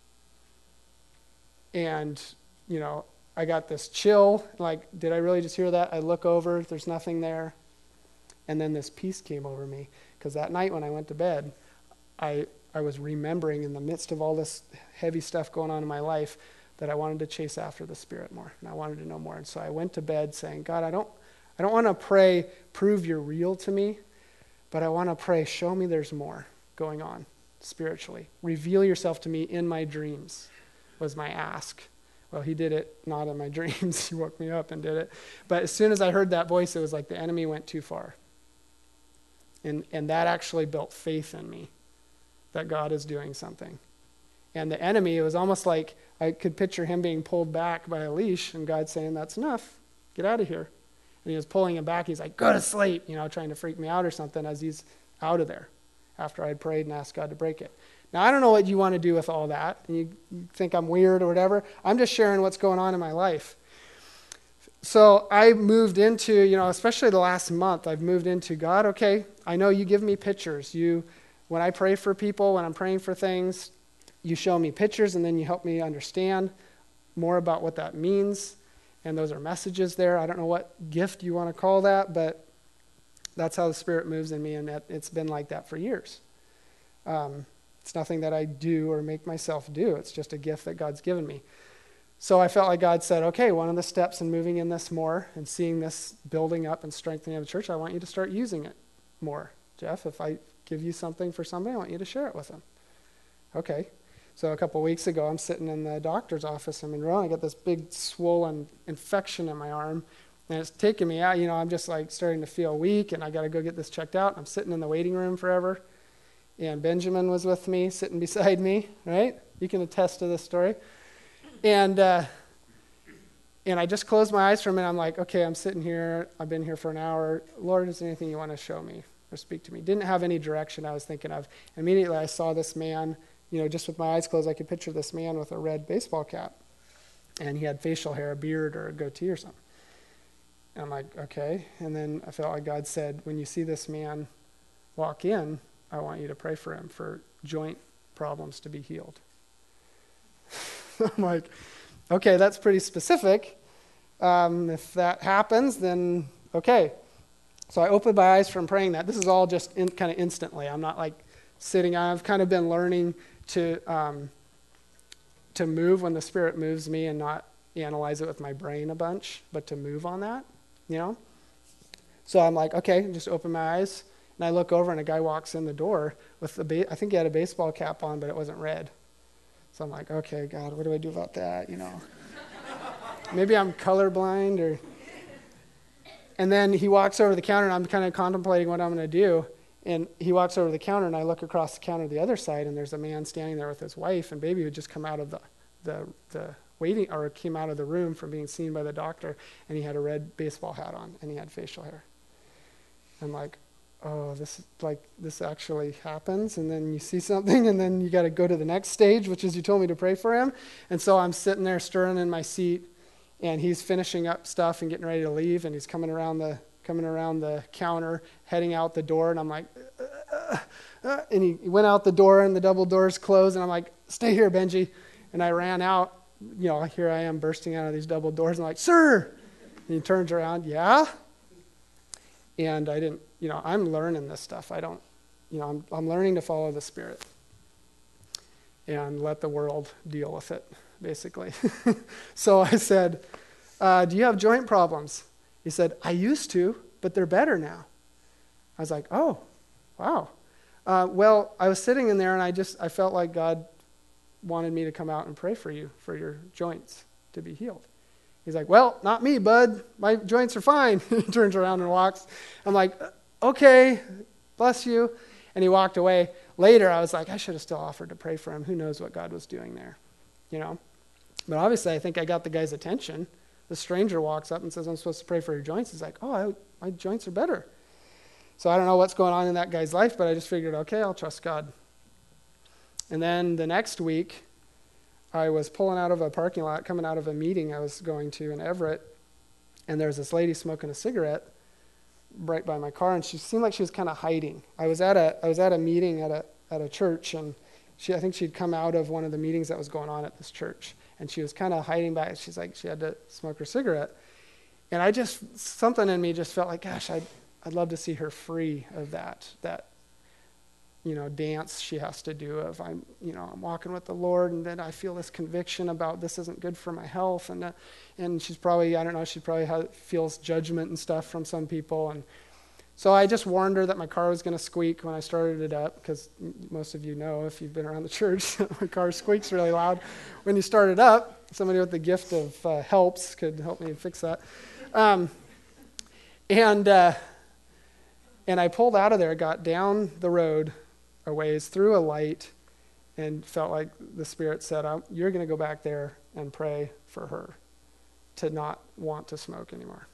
And, you know, I got this chill. Like, did I really just hear that? I look over. There's nothing there. And then this peace came over me, because that night when I went to bed, I I was remembering in the midst of all this heavy stuff going on in my life that I wanted to chase after the Spirit more, and I wanted to know more. And so I went to bed saying, God, I don't I don't want to pray, prove you're real to me, but I want to pray, show me there's more going on spiritually. Reveal yourself to me in my dreams was my ask. Well, he did it not in my dreams. He woke me up and did it. But as soon as I heard that voice, it was like the enemy went too far. And and that actually built faith in me that God is doing something. And the enemy, it was almost like I could picture him being pulled back by a leash and God saying, that's enough. Get out of here. And he was pulling him back. He's like, go to sleep, you know, trying to freak me out or something as he's out of there after I'd prayed and asked God to break it. Now, I don't know what you want to do with all that. You, you think I'm weird or whatever. I'm just sharing what's going on in my life. So I moved into, you know, especially the last month, I've moved into, God, okay, I know you give me pictures. You, when I pray for people, when I'm praying for things, you show me pictures and then you help me understand more about what that means. And those are messages there. I don't know what gift you want to call that, but that's how the Spirit moves in me, and that, it's been like that for years. Um, it's nothing that I do or make myself do. It's just a gift that God's given me. So I felt like God said, okay, one of the steps in moving in this more and seeing this building up and strengthening of the church, I want you to start using it more. Jeff, if I give you something for somebody, I want you to share it with them. Okay. So a couple of weeks ago, I'm sitting in the doctor's office in Monroe, and I got this big swollen infection in my arm, and it's taking me out. You know, I'm just like starting to feel weak, and I got to go get this checked out. I'm sitting in the waiting room forever, and Benjamin was with me, sitting beside me, right? You can attest to this story. And uh, and I just closed my eyes for a minute. I'm like, okay, I'm sitting here. I've been here for an hour. Lord, is there anything you want to show me or speak to me? Didn't have any direction I was thinking of. Immediately I saw this man, you know, just with my eyes closed, I could picture this man with a red baseball cap. And he had facial hair, a beard, or a goatee or something. And I'm like, okay. And then I felt like God said, when you see this man walk in, I want you to pray for him for joint problems to be healed. I'm like, okay, that's pretty specific. Um, if that happens, then okay. So I opened my eyes from praying that. This is all just in, kind of instantly. I'm not like sitting. I've kind of been learning to um, to move when the Spirit moves me and not analyze it with my brain a bunch, but to move on that, you know? So I'm like, okay, just open my eyes. And I look over and a guy walks in the door with the, ba- I think he had a baseball cap on, but it wasn't red. So I'm like, okay, God, what do I do about that, you know? Maybe I'm colorblind or... And then he walks over to the counter, and I'm kind of contemplating what I'm going to do. And he walks over to the counter, and I look across the counter to the other side, and there's a man standing there with his wife and baby who had just come out of the, the, the waiting, or came out of the room from being seen by the doctor, and he had a red baseball hat on, and he had facial hair. I'm like, oh, this like this actually happens, and then you see something, and then you got to go to the next stage, which is you told me to pray for him. And so I'm sitting there stirring in my seat, and he's finishing up stuff and getting ready to leave, and he's coming around the coming around the counter, heading out the door, and I'm like, uh, uh, and he, he went out the door, and the double doors closed, and I'm like, stay here, Benji. And I ran out, you know, here I am bursting out of these double doors, and I'm like, sir. And he turns around, yeah. And I didn't, you know, I'm learning this stuff. I don't, you know, I'm I'm learning to follow the Spirit and let the world deal with it, basically. So I said, uh, do you have joint problems? He said, I used to, but they're better now. I was like, oh, wow. Uh, well, I was sitting in there, and I just, I felt like God wanted me to come out and pray for you, for your joints to be healed. He's like, well, not me, bud. My joints are fine. He turns around and walks. I'm like, okay, bless you. And he walked away. Later, I was like, I should have still offered to pray for him. Who knows what God was doing there, you know? But obviously, I think I got the guy's attention. The stranger walks up and says, I'm supposed to pray for your joints. He's like, oh, I, my joints are better. So I don't know what's going on in that guy's life, but I just figured, okay, I'll trust God. And then the next week, I was pulling out of a parking lot, coming out of a meeting I was going to in Everett, and there was this lady smoking a cigarette right by my car, and she seemed like she was kind of hiding. I was at a I was at a meeting at a at a church, and she I think she'd come out of one of the meetings that was going on at this church, and she was kind of hiding back. She's like she had to smoke her cigarette, and I just something in me just felt like, gosh, I'd I'd love to see her free of that that. you know, dance she has to do of I'm, you know, I'm walking with the Lord, and then I feel this conviction about this isn't good for my health, and uh, and she's probably, I don't know, she probably has, feels judgment and stuff from some people, and so I just warned her that my car was going to squeak when I started it up, because most of you know, if you've been around the church, my car squeaks really loud when you start it up. Somebody with the gift of uh, helps could help me fix that. Um, and uh, and I pulled out of there, got down the road a ways through a light, and felt like the Spirit said, you're going to go back there and pray for her to not want to smoke anymore.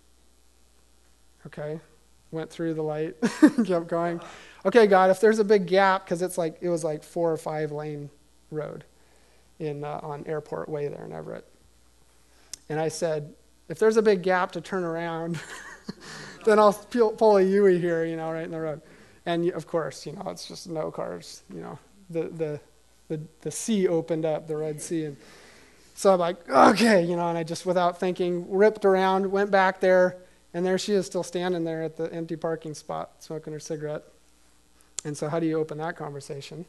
Okay? Went through the light, kept going. Okay, God, if there's a big gap, because it's like, it was like four or five lane road in uh, on Airport Way there in Everett. And I said, if there's a big gap to turn around, then I'll pull a Yui here, you know, right in the road. And of course, you know, it's just no cars, you know, the, the, the, the sea opened up, the Red Sea. And so I'm like, okay, you know, and I just, without thinking, ripped around, went back there, and there she is still standing there at the empty parking spot, smoking her cigarette. And so how do you open that conversation?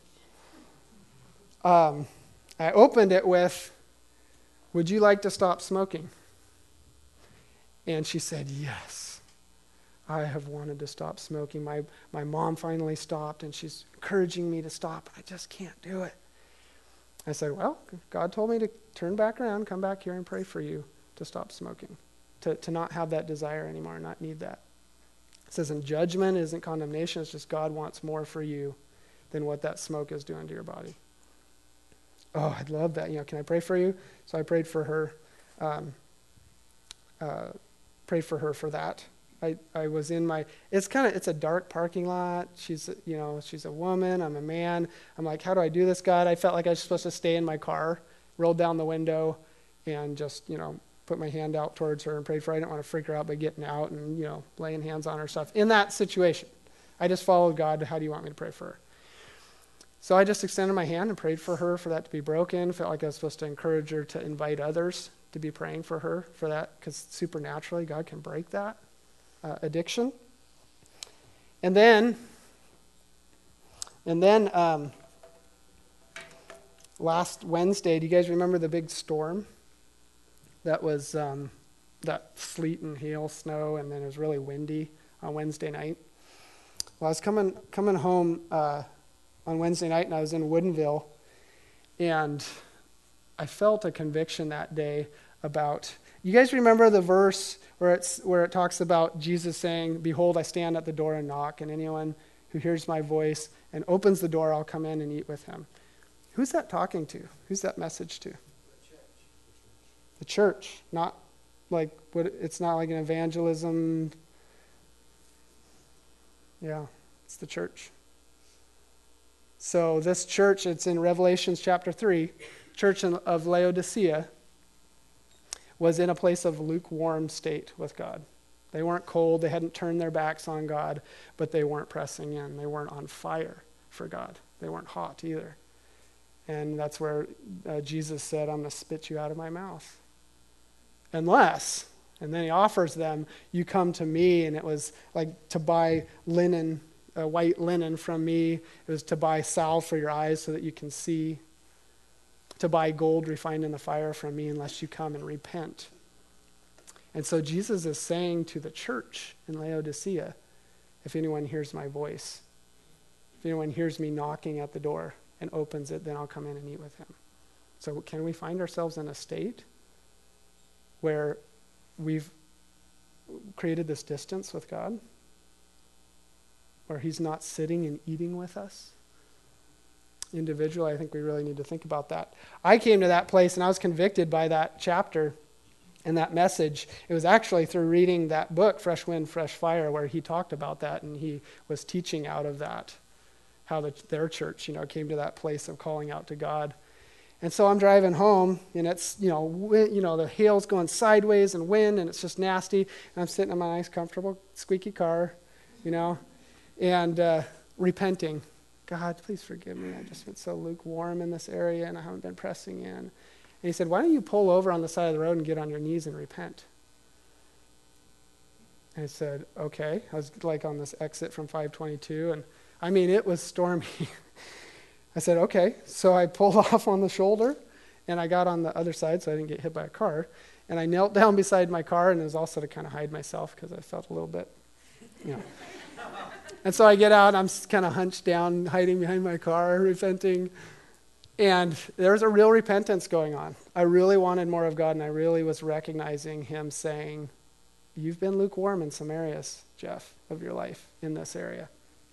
Um, I opened it with, would you like to stop smoking? And she said, yes. I have wanted to stop smoking. My my mom finally stopped, and she's encouraging me to stop. I just can't do it. I said, well, God told me to turn back around, come back here and pray for you to stop smoking, to, to not have that desire anymore, not need that. It says, in judgment, it isn't condemnation. It's just God wants more for you than what that smoke is doing to your body. Oh, I'd love that. You know, can I pray for you? So I prayed for her, um, uh, prayed for her for that. I, I was in my, it's kind of, it's a dark parking lot. She's, you know, she's a woman. I'm a man. I'm like, how do I do this, God? I felt like I was supposed to stay in my car, rolled down the window, and just, you know, put my hand out towards her and prayed for her. I didn't want to freak her out by getting out and, you know, laying hands on her stuff. In that situation, I just followed God. How do you want me to pray for her? So I just extended my hand and prayed for her for that to be broken. Felt like I was supposed to encourage her to invite others to be praying for her for that, because supernaturally God can break that uh, addiction. And then, and then um, last Wednesday, do you guys remember the big storm? That was um, that sleet and hail, snow, and then it was really windy on Wednesday night. Well, I was coming coming home uh, on Wednesday night, and I was in Woodinville, and I felt a conviction that day about, you guys remember the verse where it's where it talks about Jesus saying, "Behold, I stand at the door and knock, and anyone who hears my voice and opens the door, I'll come in and eat with him." Who's that talking to? Who's that message to? The church. The church, not like what? It's not like an evangelism. Yeah, it's the church. So this church, it's in Revelations chapter three, church of Laodicea, was in a place of lukewarm state with God. They weren't cold, they hadn't turned their backs on God, but they weren't pressing in. They weren't on fire for God. They weren't hot either. And that's where uh, Jesus said, "I'm going to spit you out of my mouth. Unless," and then he offers them, "you come to me," and it was like to buy linen, uh, white linen from me. It was to buy salve for your eyes so that you can see. To buy gold refined in the fire from me, unless you come and repent. And so Jesus is saying to the church in Laodicea, if anyone hears my voice, if anyone hears me knocking at the door and opens it, then I'll come in and eat with him. So can we find ourselves in a state where we've created this distance with God? Where he's not sitting and eating with us? Individually, I think we really need to think about that. I came to that place and I was convicted by that chapter and that message. It was actually through reading that book, Fresh Wind, Fresh Fire, where he talked about that, and he was teaching out of that, how the, their church, you know, came to that place of calling out to God. And so I'm driving home, and it's, you know, wind, you know, the hail's going sideways and wind, and it's just nasty. And I'm sitting in my nice, comfortable, squeaky car, you know, and uh, repenting. God, please forgive me. I just been so lukewarm in this area, and I haven't been pressing in. And he said, "Why don't you pull over on the side of the road and get on your knees and repent?" And I said, "Okay." I was like on this exit from five twenty-two, and I mean, it was stormy. I said, "Okay." So I pulled off on the shoulder, and I got on the other side so I didn't get hit by a car. And I knelt down beside my car, and it was also to kind of hide myself because I felt a little bit, you know. And so I get out, and I'm kind of hunched down, hiding behind my car, repenting. And there's a real repentance going on. I really wanted more of God, and I really was recognizing him saying, "You've been lukewarm in some areas, Jeff, of your life in this area."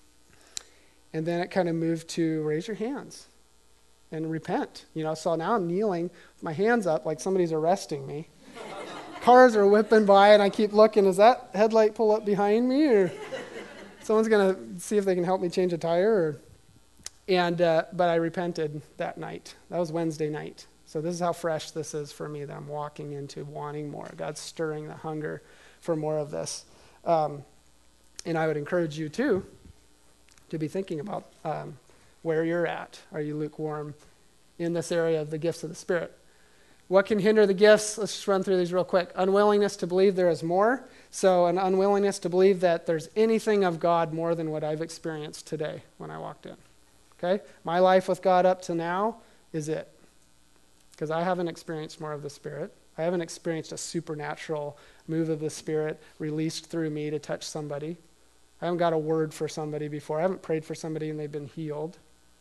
And then it kind of moved to raise your hands and repent. You know, so now I'm kneeling with my hands up like somebody's arresting me. Cars are whipping by, and I keep looking, is that headlight pull up behind me? Or someone's going to see if they can help me change a tire? Or, and uh, but I repented that night. That was Wednesday night. So this is how fresh this is for me, that I'm walking into wanting more. God's stirring the hunger for more of this. Um, and I would encourage you, too, to be thinking about um, where you're at. Are you lukewarm in this area of the gifts of the Spirit? What can hinder the gifts? Let's just run through these real quick. Unwillingness to believe there is more. So an unwillingness to believe that there's anything of God more than what I've experienced today when I walked in. Okay? My life with God up to now is it. Because I haven't experienced more of the Spirit. I haven't experienced a supernatural move of the Spirit released through me to touch somebody. I haven't got a word for somebody before. I haven't prayed for somebody and they've been healed.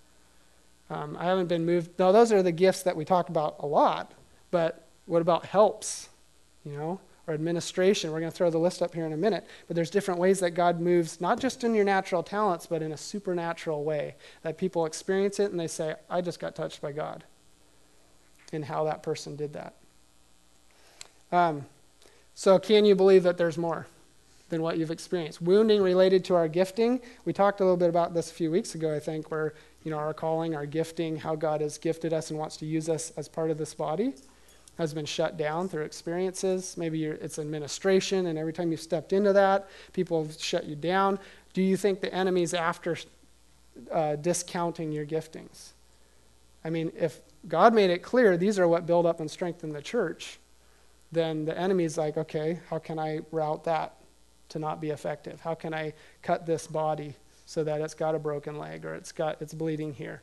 Um, I haven't been moved. No, those are the gifts that we talk about a lot. But what about helps, you know, or administration? We're going to throw the list up here in a minute. But there's different ways that God moves, not just in your natural talents, but in a supernatural way, that people experience it and they say, "I just got touched by God," and how that person did that. Um, so can you believe that there's more than what you've experienced? Wounding related to our gifting. We talked a little bit about this a few weeks ago, I think, where, you know, our calling, our gifting, how God has gifted us and wants to use us as part of this body has been shut down through experiences. Maybe you're, it's administration, and every time you've stepped into that, people have shut you down. Do you think the enemy's after uh, discounting your giftings. I mean, if God made it clear these are what build up and strengthen the church, then the enemy's like, okay, how can I route that to not be effective? How can I cut this body so that it's got a broken leg or it's got it's bleeding here?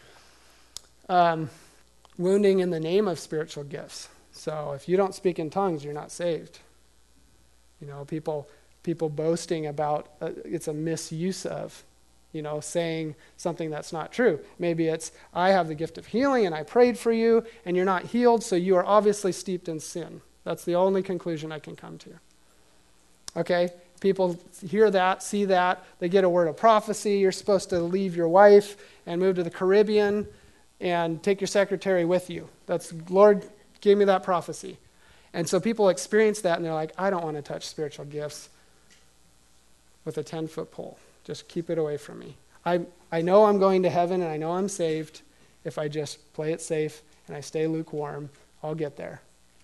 Um, wounding in the name of spiritual gifts. So if you don't speak in tongues, you're not saved. You know, people people boasting about uh, it's a misuse of, you know, saying something that's not true. Maybe it's, I have the gift of healing and I prayed for you and you're not healed, so you are obviously steeped in sin. That's the only conclusion I can come to. Okay? People hear that, see that, they get a word of prophecy. You're supposed to leave your wife and move to the Caribbean and take your secretary with you. That's, Lord gave me that prophecy. And so people experience that and they're like, I don't want to touch spiritual gifts with a ten-foot pole. Just keep it away from me. I I know I'm going to heaven and I know I'm saved. If I just play it safe and I stay lukewarm, I'll get there.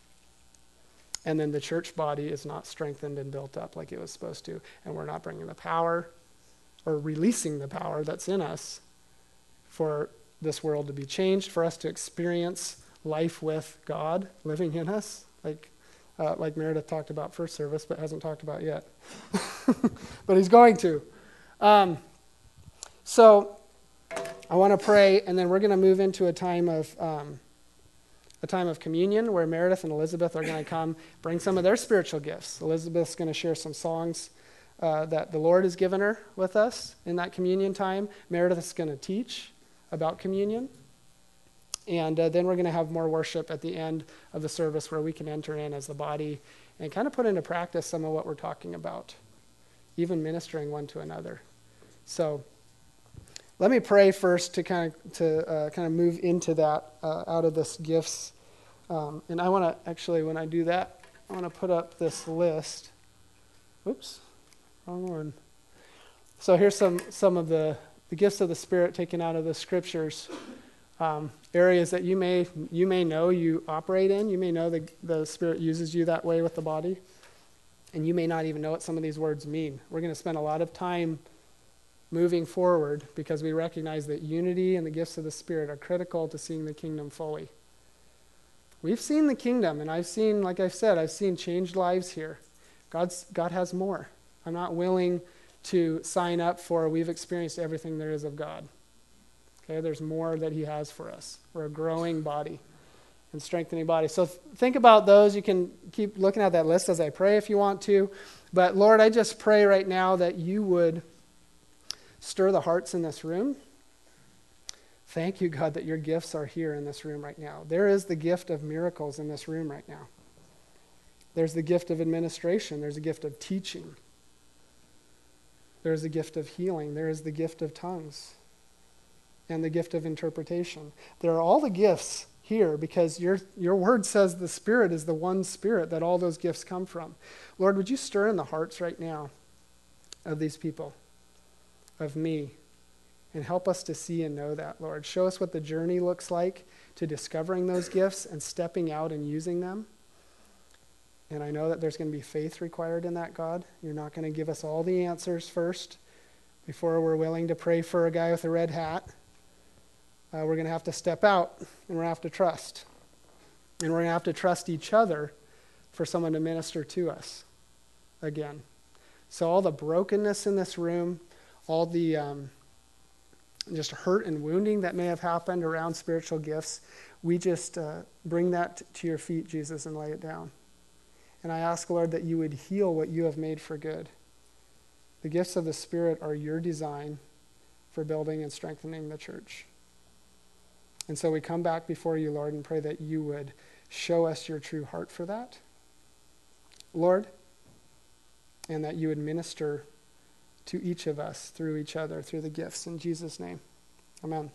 And then the church body is not strengthened and built up like it was supposed to. And we're not bringing the power or releasing the power that's in us for this world to be changed, for us to experience life with God living in us, like uh, like Meredith talked about first service, but hasn't talked about yet. But he's going to. Um, so I want to pray, and then we're going to move into a time of um, a time of communion where Meredith and Elizabeth are going to come bring some of their spiritual gifts. Elizabeth's going to share some songs uh, that the Lord has given her with us in that communion time. Meredith's going to teach about communion. And uh, then we're going to have more worship at the end of the service where we can enter in as the body and kind of put into practice some of what we're talking about, even ministering one to another. So let me pray first to kind of to uh, kind of move into that uh, out of this gifts. Um, and I want to actually, when I do that, I want to put up this list. Oops, wrong one. So here's some some of the, the gifts of the Spirit taken out of the scriptures. Um, areas that you may you may know you operate in. You may know the, the Spirit uses you that way with the body. And you may not even know what some of these words mean. We're going to spend a lot of time moving forward because we recognize that unity and the gifts of the Spirit are critical to seeing the kingdom fully. We've seen the kingdom, and I've seen, like I've said, I've seen changed lives here. God's God has more. I'm not willing to sign up for we've experienced everything there is of God. Okay, there's more that he has for us. We're a growing body and strengthening body. So th- think about those. You can keep looking at that list as I pray if you want to. But Lord, I just pray right now that you would stir the hearts in this room. Thank you, God, that your gifts are here in this room right now. There is the gift of miracles in this room right now. There's the gift of administration. There's a gift of teaching. There's the gift of healing. There is the gift of tongues and the gift of interpretation. There are all the gifts here because your your word says the Spirit is the one Spirit that all those gifts come from. Lord, would you stir in the hearts right now of these people, of me, and help us to see and know that, Lord. Show us what the journey looks like to discovering those gifts and stepping out and using them. And I know that there's going to be faith required in that, God. You're not going to give us all the answers first before we're willing to pray for a guy with a red hat. Uh, we're going to have to step out, and we're going to have to trust. And we're going to have to trust each other for someone to minister to us again. So all the brokenness in this room, all the um, just hurt and wounding that may have happened around spiritual gifts, we just uh, bring that t- to your feet, Jesus, and lay it down. And I ask, Lord, that you would heal what you have made for good. The gifts of the Spirit are your design for building and strengthening the church. And so we come back before you, Lord, and pray that you would show us your true heart for that, Lord, and that you would minister to each of us through each other, through the gifts. In Jesus' name, amen.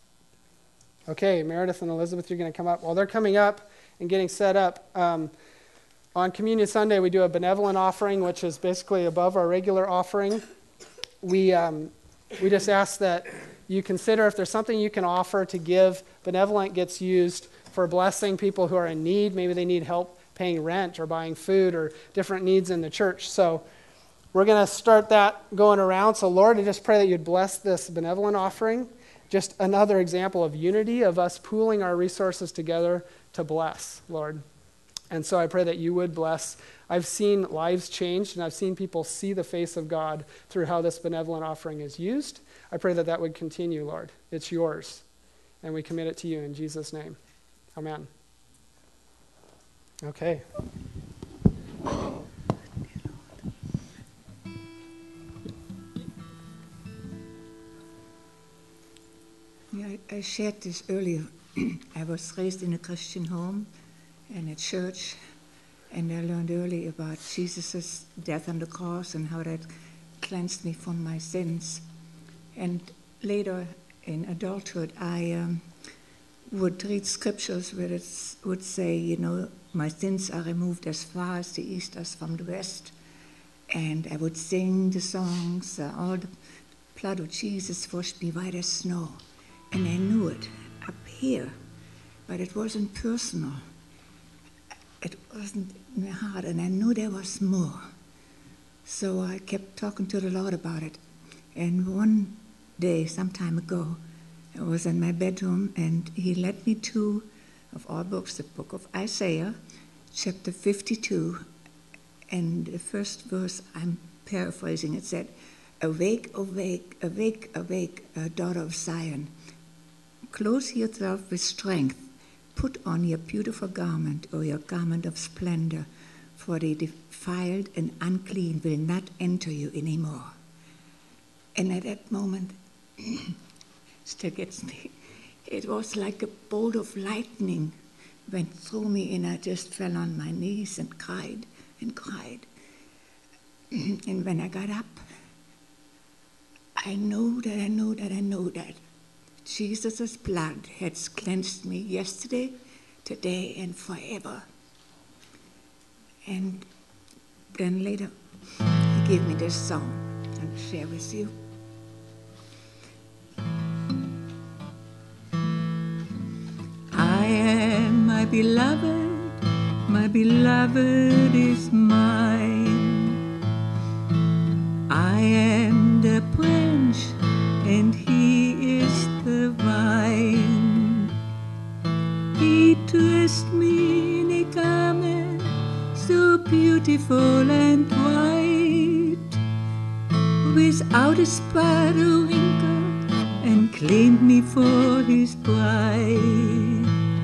Okay, Meredith and Elizabeth, you're going to come up. While they're coming up and getting set up, um, on Communion Sunday, we do a benevolent offering, which is basically above our regular offering. We um, we just ask that you consider if there's something you can offer to give. Benevolent gets used for blessing people who are in need. Maybe they need help paying rent or buying food or different needs in the church. So we're going to start that going around. So Lord, I just pray that you'd bless this benevolent offering. Just another example of unity, of us pooling our resources together to bless, Lord. And so I pray that you would bless. I've seen lives changed, and I've seen people see the face of God through how this benevolent offering is used. I pray that that would continue, Lord. It's yours, and we commit it to you in Jesus' name. Amen. Okay. Yeah, I, I shared this earlier. I was raised in a Christian home and a church, and I learned early about Jesus' death on the cross and how that cleansed me from my sins. And later in adulthood, I um, would read scriptures where it would say, you know, my sins are removed as far as the east as from the west. And I would sing the songs, uh, all the blood of Jesus washed me white as snow. And I knew it up here, but it wasn't personal. It wasn't in my heart, and I knew there was more. So I kept talking to the Lord about it. And one day, some time ago, I was in my bedroom, and he led me to, of all books, the book of Isaiah, chapter fifty-two. And the first verse, I'm paraphrasing, it said, "Awake, awake, awake, awake, uh, daughter of Zion. Clothe yourself with strength. Put on your beautiful garment, or your garment of splendor, for the defiled and unclean will not enter you anymore." And at that moment, still gets me, it was like a bolt of lightning went through me, and I just fell on my knees and cried and cried. And when I got up, I know that I know that I know that Jesus' blood has cleansed me yesterday, today, and forever. And then later, he gave me this song I'll share with you. I am my beloved, my beloved is mine. I am the branch, and he is the vine. He dressed me in a garment so beautiful and white, without a spot or wrinkle, and claimed me for his bride.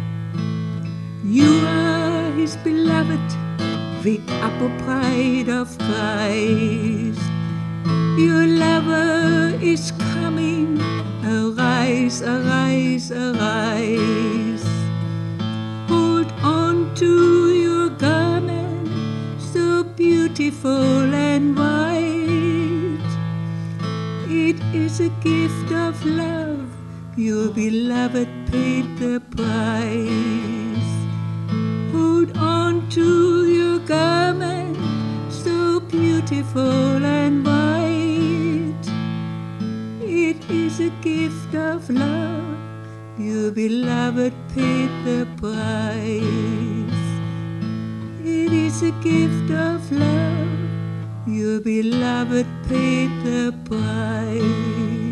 You are his beloved, wake up, O bride of Christ. Your lover is coming, arise, arise, arise. Hold on to your garment, so beautiful and white. It is a gift of love, your beloved paid the price. Hold on to your garment, so beautiful and white. It is a gift of love, your beloved paid the price. It is a gift of love, your beloved paid the price.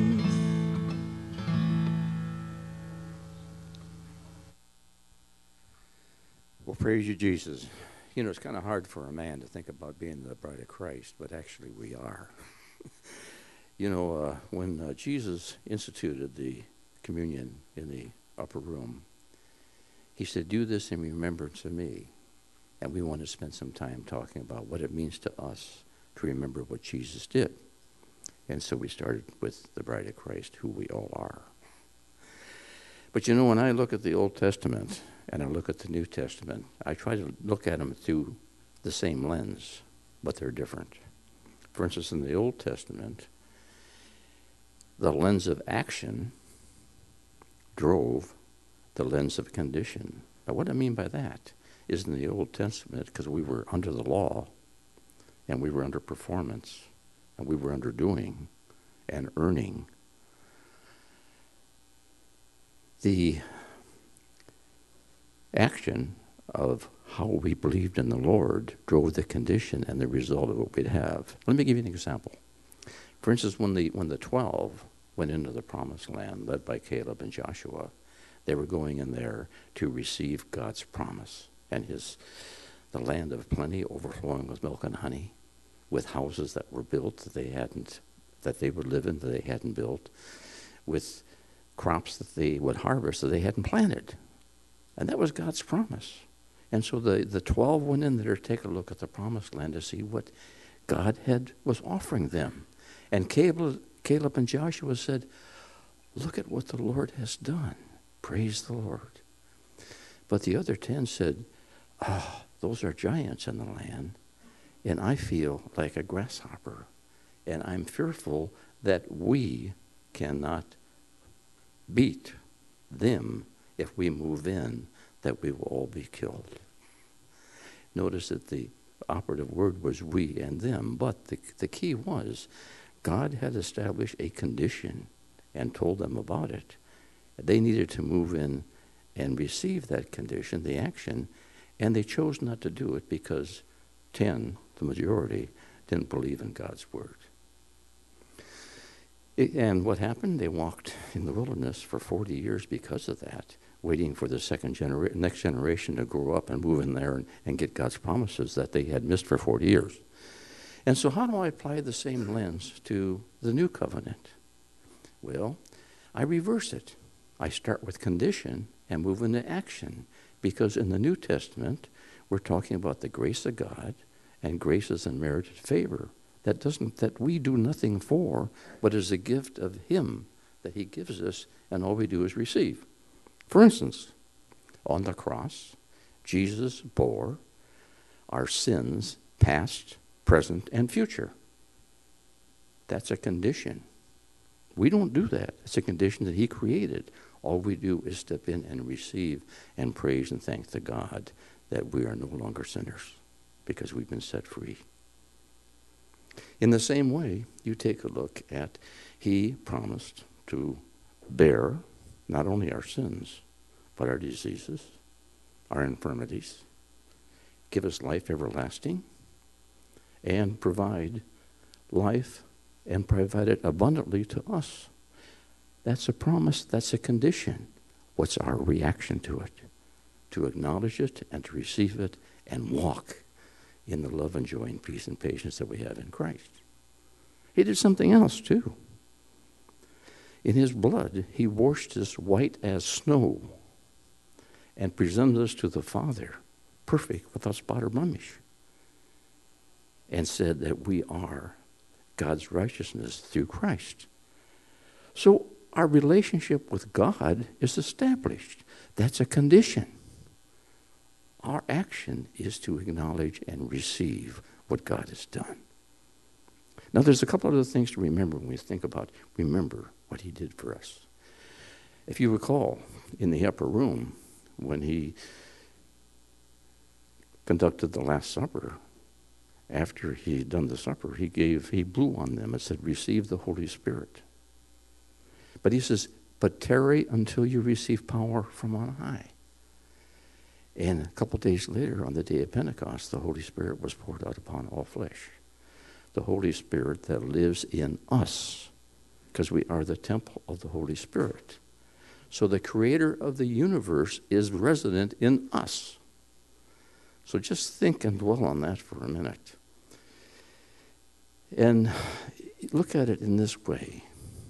Well, praise you, Jesus. You know, it's kind of hard for a man to think about being the bride of Christ, but actually we are. You know, uh, when uh, Jesus instituted the communion in the upper room, he said, "Do this in remembrance of me." And we want to spend some time talking about what it means to us to remember what Jesus did. And so we started with the bride of Christ, who we all are. But you know, when I look at the Old Testament and I look at the New Testament, I try to look at them through the same lens, but they're different. For instance, in the Old Testament, the lens of action drove the lens of condition. Now, what I mean by that is in the Old Testament, because we were under the law, and we were under performance, and we were under doing and earning, the action of how we believed in the Lord drove the condition and the result of what we'd have. Let me give you an example. For instance, when the when the twelve went into the promised land, led by Caleb and Joshua, they were going in there to receive God's promise and his the land of plenty, overflowing with milk and honey, with houses that were built that they hadn't, that they would live in that they hadn't built, with crops that they would harvest that they hadn't planted. And that was God's promise. And so the, the twelve went in there to take a look at the promised land to see what God had was offering them. And Caleb, Caleb and Joshua said, look at what the Lord has done. Praise the Lord. But the other ten said, oh, those are giants in the land, and I feel like a grasshopper, and I'm fearful that we cannot beat them if we move in, that we will all be killed. Notice that the operative word was we and them, but the, the key was God had established a condition and told them about it. They needed to move in and receive that condition, the action, and they chose not to do it because ten, the majority, didn't believe in God's word. It, and what happened? They walked in the wilderness for forty years because of that, waiting for the second genera- next generation to grow up and move in there and, and get God's promises that they had missed for forty years. And so how do I apply the same lens to the new covenant? Well, I reverse it. I start with condition and move into action, because in the New Testament, we're talking about the grace of God, and grace is unmerited favor. That doesn't, that we do nothing for, but is a gift of him that he gives us, and all we do is receive. For instance, on the cross, Jesus bore our sins, past, present, and future. That's a condition. We don't do that. It's a condition that he created. All we do is step in and receive and praise and thank the God that we are no longer sinners because we've been set free. In the same way, you take a look at, he promised to bear not only our sins, but our diseases, our infirmities, give us life everlasting, and provide life and provide it abundantly to us. That's a promise. That's a condition. What's our reaction to it? To acknowledge it and to receive it and walk in the love and joy and peace and patience that we have in Christ. He did something else too. In his blood, he washed us white as snow and presented us to the Father, perfect, without spot or blemish, and said that we are God's righteousness through Christ. So our relationship with God is established. That's a condition. Our action is to acknowledge and receive what God has done. Now, there's a couple other things to remember when we think about remember what he did for us. If you recall, in the upper room, when he conducted the Last Supper, after he had done the supper, he gave, he blew on them and said, receive the Holy Spirit. But he says, but tarry until you receive power from on high. And a couple days later, on the day of Pentecost, the Holy Spirit was poured out upon all flesh. The Holy Spirit that lives in us, because we are the temple of the Holy Spirit. So the creator of the universe is resident in us. So just think and dwell on that for a minute. And look at it in this way.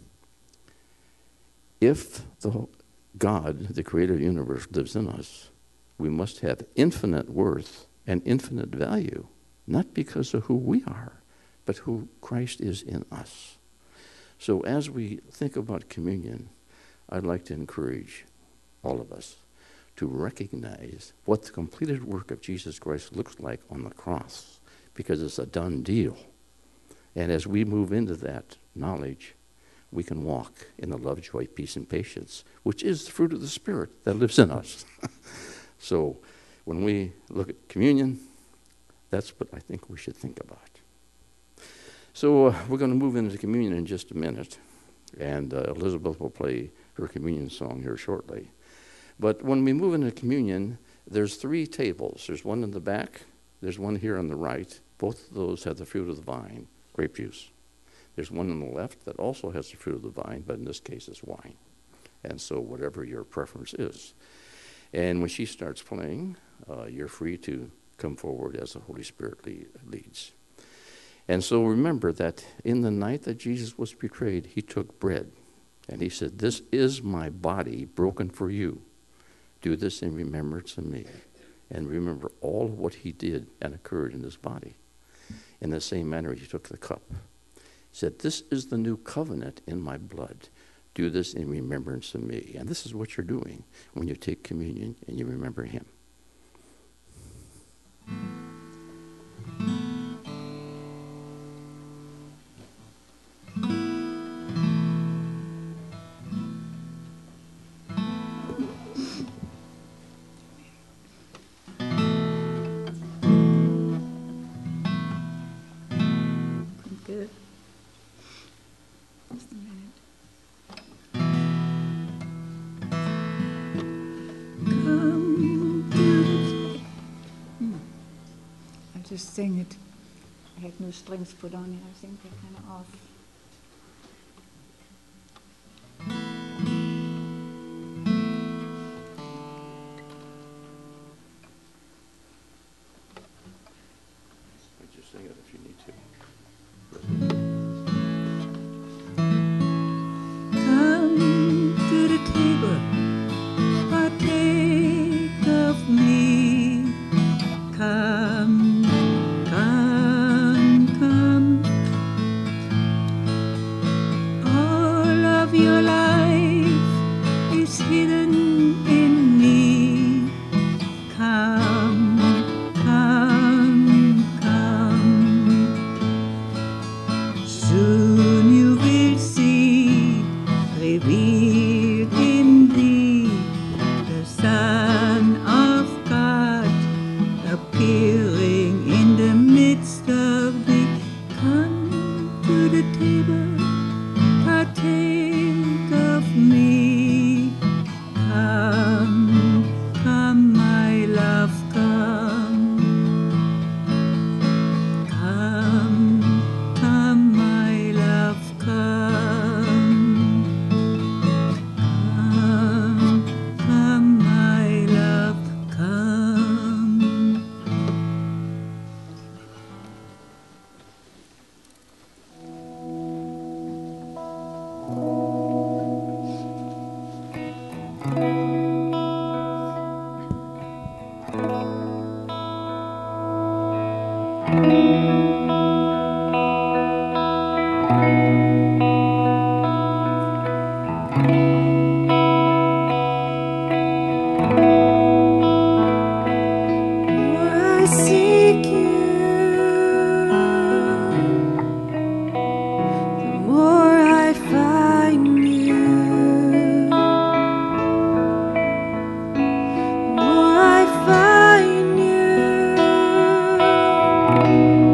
If the God, the creator of the universe, lives in us, we must have infinite worth and infinite value, not because of who we are, but who Christ is in us. So as we think about communion, I'd like to encourage all of us to recognize what the completed work of Jesus Christ looks like on the cross, because it's a done deal. And as we move into that knowledge, we can walk in the love, joy, peace, and patience, which is the fruit of the Spirit that lives in us. So when we look at communion, that's what I think we should think about. So uh, we're going to move into communion in just a minute, and uh, Elizabeth will play her communion song here shortly. But when we move into communion, there's three tables. There's one in the back. There's one here on the right. Both of those have the fruit of the vine, grape juice. There's one on the left that also has the fruit of the vine, but in this case it's wine. And so whatever your preference is. And when she starts playing, uh, you're free to come forward as the Holy Spirit lead, leads. And so remember that in the night that Jesus was betrayed, he took bread. And he said, this is my body broken for you. Do this in remembrance of me. And remember all of what he did and occurred in his body. In the same manner, he took the cup. He said, this is the new covenant in my blood. Do this in remembrance of me. And this is what you're doing when you take communion and you remember him. Good. Just a minute. Come to the hmm. I'll just sing it. I had no strings put on it. I think they're kind of off. Just sing it if you need to. Come to the table, partake of me. Come, come, come. All of your life is hidden in me. Come, come, come. Soon you will see revealed in thee the Son of God appearing in the midst of thee. Come to the table, partake of me. Come, come, my love, come. Come, come, my love, come. Come, come, my love, come. I seek you, the more I find you, the more I find you.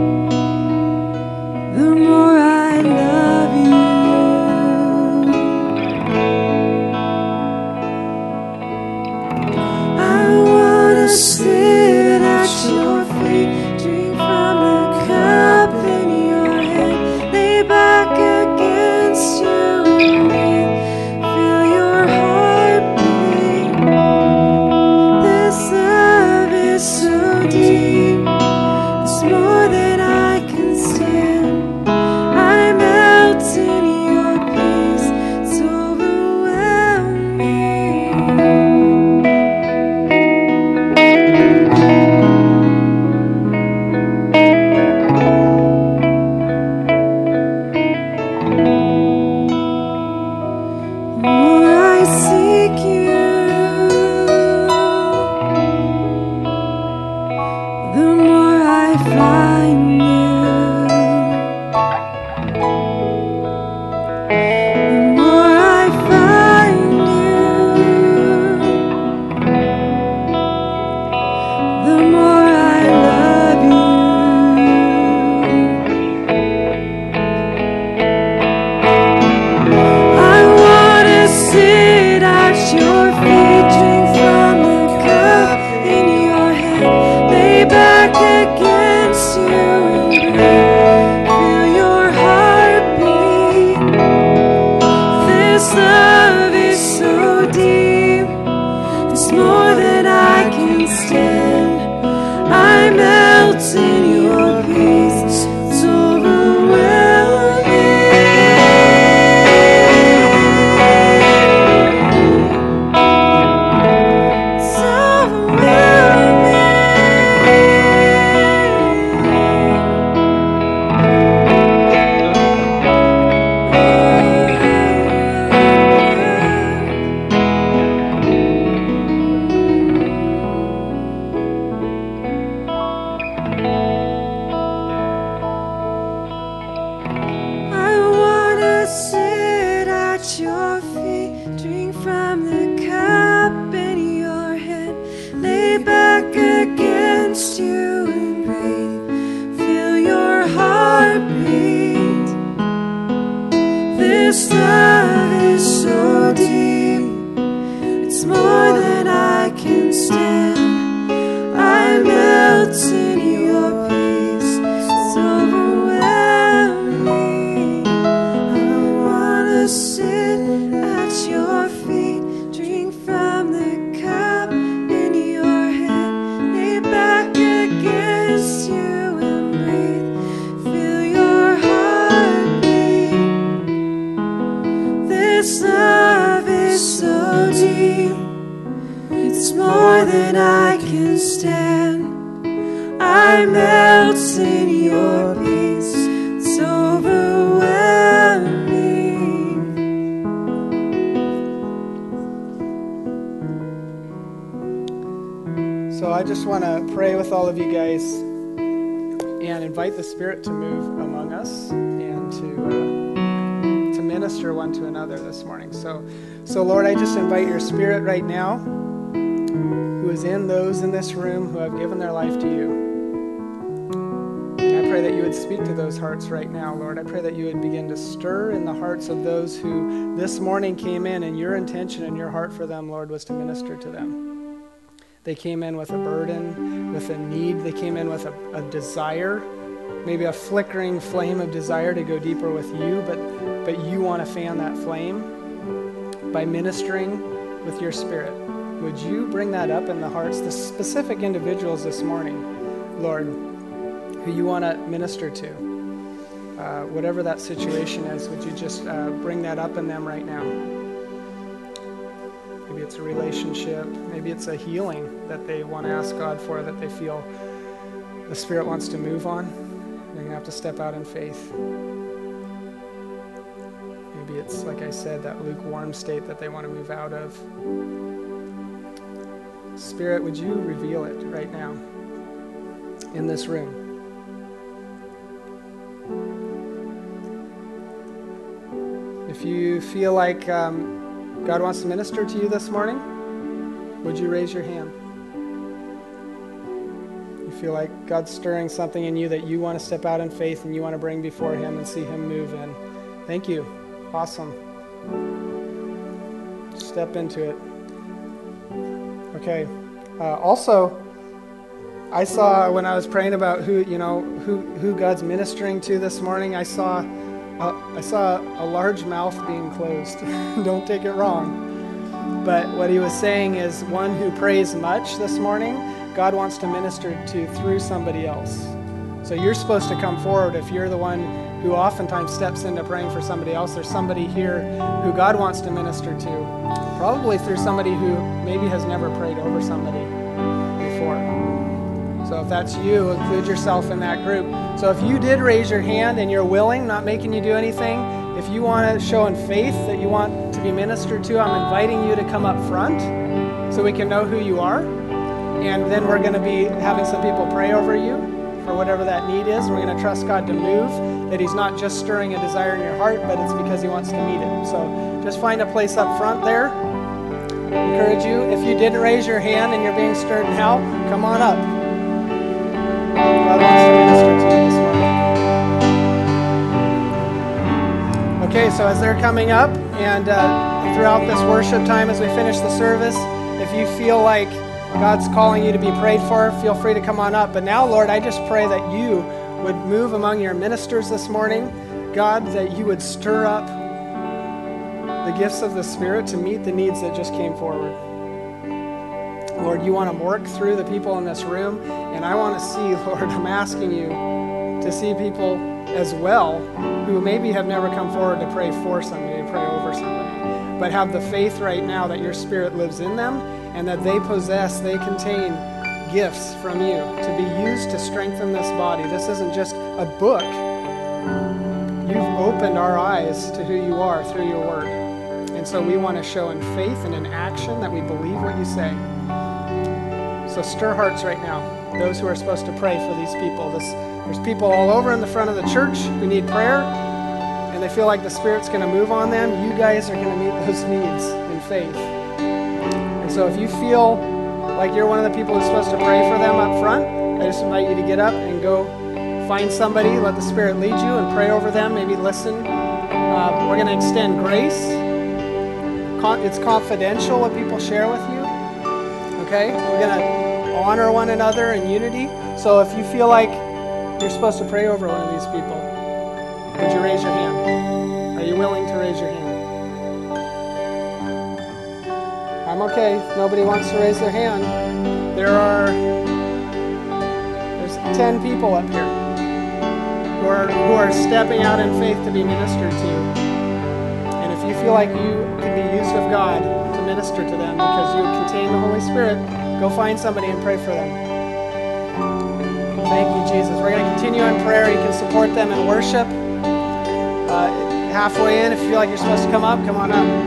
lay back against you and breathe. Feel your heartbeat. This love is so deep, it's more than I can stand. I melt in your peace, it's overwhelming. I wanna sit at your feet, drink from the cup in your hand, lay back against you and breathe. Feel your heartbeat. This love is so deep, it's more than I can stand. I melt in your peace, it's overwhelming. So I just want to pray with all of you guys and invite the Spirit to move among us and to uh, to minister one to another this morning. So, so Lord, I just invite your Spirit right now, who is in those in this room who have given their life to you. And I pray that you would speak to those hearts right now, Lord. I pray that you would begin to stir in the hearts of those who this morning came in, and your intention and your heart for them, Lord, was to minister to them. They came in with a burden, with a need. They came in with a, a desire, maybe a flickering flame of desire to go deeper with you, but, but you want to fan that flame by ministering with your Spirit. Would you bring that up in the hearts, the specific individuals this morning, Lord, who you want to minister to? Uh, whatever that situation is, would you just uh, bring that up in them right now? Maybe it's a relationship. Maybe it's a healing that they want to ask God for, that they feel the Spirit wants to move on. They're going to have to step out in faith. Maybe it's, like I said, that lukewarm state that they want to move out of. Spirit, would you reveal it right now in this room? If you feel like um, God wants to minister to you this morning, would you raise your hand? You feel like God's stirring something in you that you want to step out in faith and you want to bring before Him and see Him move in. Thank you. Awesome. Step into it. Okay. Uh, also, I saw when I was praying about who, you know, who, who God's ministering to this morning, I saw Uh, I saw a large mouth being closed. Don't take it wrong. But what he was saying is, one who prays much this morning, God wants to minister to through somebody else. So you're supposed to come forward if you're the one who oftentimes steps into praying for somebody else. There's somebody here who God wants to minister to, probably through somebody who maybe has never prayed over somebody before. So if that's you, include yourself in that group. So if you did raise your hand and you're willing, not making you do anything, if you want to show in faith that you want to be ministered to, I'm inviting you to come up front so we can know who you are. And then we're going to be having some people pray over you for whatever that need is. We're going to trust God to move, that He's not just stirring a desire in your heart, but it's because He wants to meet it. So just find a place up front there. Encourage you. If you didn't raise your hand and you're being stirred in hell, come on up. God wants to minister to you this morning. Okay, so as they're coming up, and uh, throughout this worship time as we finish the service, if you feel like God's calling you to be prayed for, feel free to come on up. But now, Lord, I just pray that you would move among your ministers this morning. God, that you would stir up the gifts of the Spirit to meet the needs that just came forward. Lord, you want to work through the people in this room, and I want to see, Lord, I'm asking you to see people as well who maybe have never come forward to pray for somebody, to pray over somebody, but have the faith right now that your Spirit lives in them and that they possess, they contain gifts from you to be used to strengthen this body. This isn't just a book. You've opened our eyes to who you are through your word. And so we want to show in faith and in action that we believe what you say. So stir hearts right now, those who are supposed to pray for these people. This, there's people all over in the front of the church who need prayer, and they feel like the Spirit's going to move on them. You guys are going to meet those needs in faith. And so if you feel like you're one of the people who's supposed to pray for them up front, I just invite you to get up and go find somebody, let the Spirit lead you, and pray over them, maybe listen. Uh, we're going to extend grace. Con- it's confidential what people share with you. Okay? We're going to honor one another in unity. So if you feel like you're supposed to pray over one of these people, would you raise your hand? Are you willing to raise your hand? I'm okay. If nobody wants to raise their hand, there are there's ten people up here who are who are stepping out in faith to be ministered to. And if you feel like you can be used of God to minister to them because you contain the Holy Spirit, go find somebody and pray for them. Thank you, Jesus. We're going to continue in prayer. You can support them in worship. Uh, halfway in, if you feel like you're supposed to come up, come on up.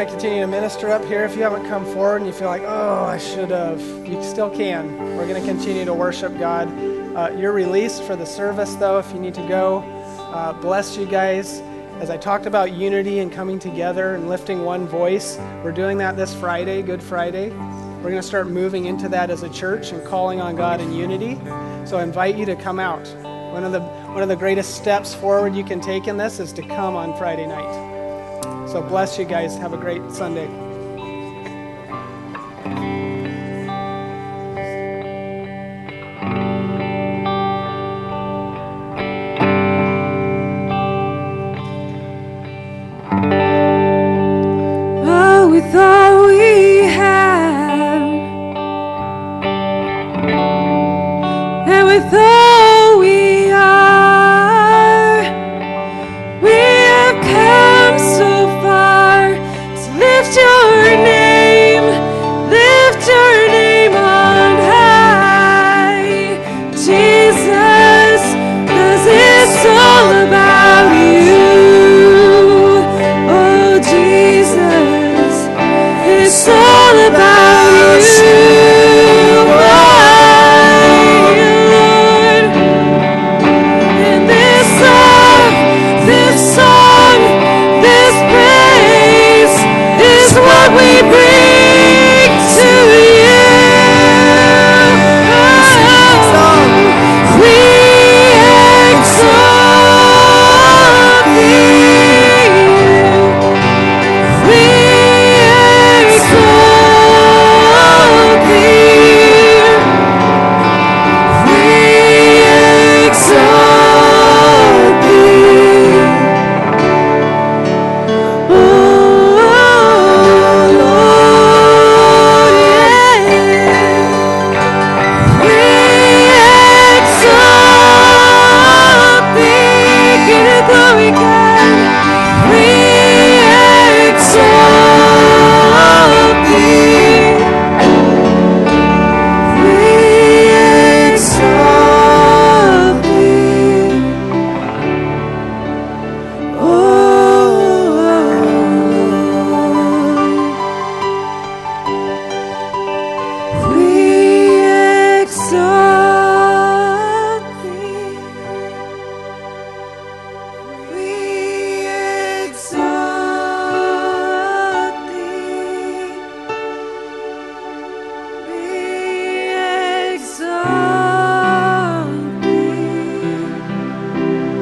going to continue to minister up here. If you haven't come forward and you feel like, oh, I should have, you still can. We're going to continue to worship God. Uh, you're released for the service, though, if you need to go. Uh, bless you guys. As I talked about unity and coming together and lifting one voice, we're doing that this Friday, Good Friday. We're going to start moving into that as a church and calling on God in unity. So I invite you to come out. One of the one of the greatest steps forward you can take in this is to come on Friday night. So bless you guys. Have a great Sunday. Oh, with all we have, and with all we are, we have come so far to lift your name, lift your name on high, Jesus, 'cause it's all about you. Oh, Jesus, it's all about you, my Lord. And this song, this song, this praise is what we bring to you. Oh, we exalt thee. We exalt thee. We exalt thee. Oh, Lord, yeah. We exalt thee. Get the glory, God. We exalt thee. We exalt thee. Oh, we exalt thee. We exalt thee. We exalt thee.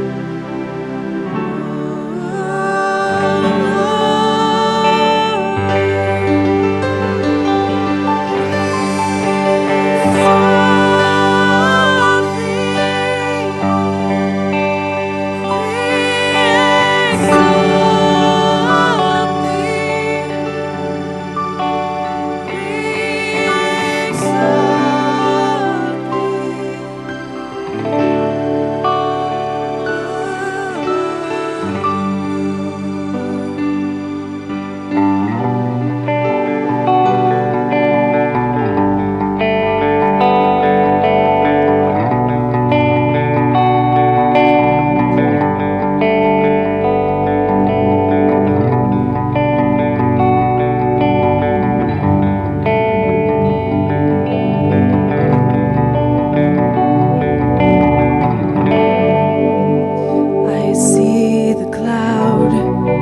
I see the cloud,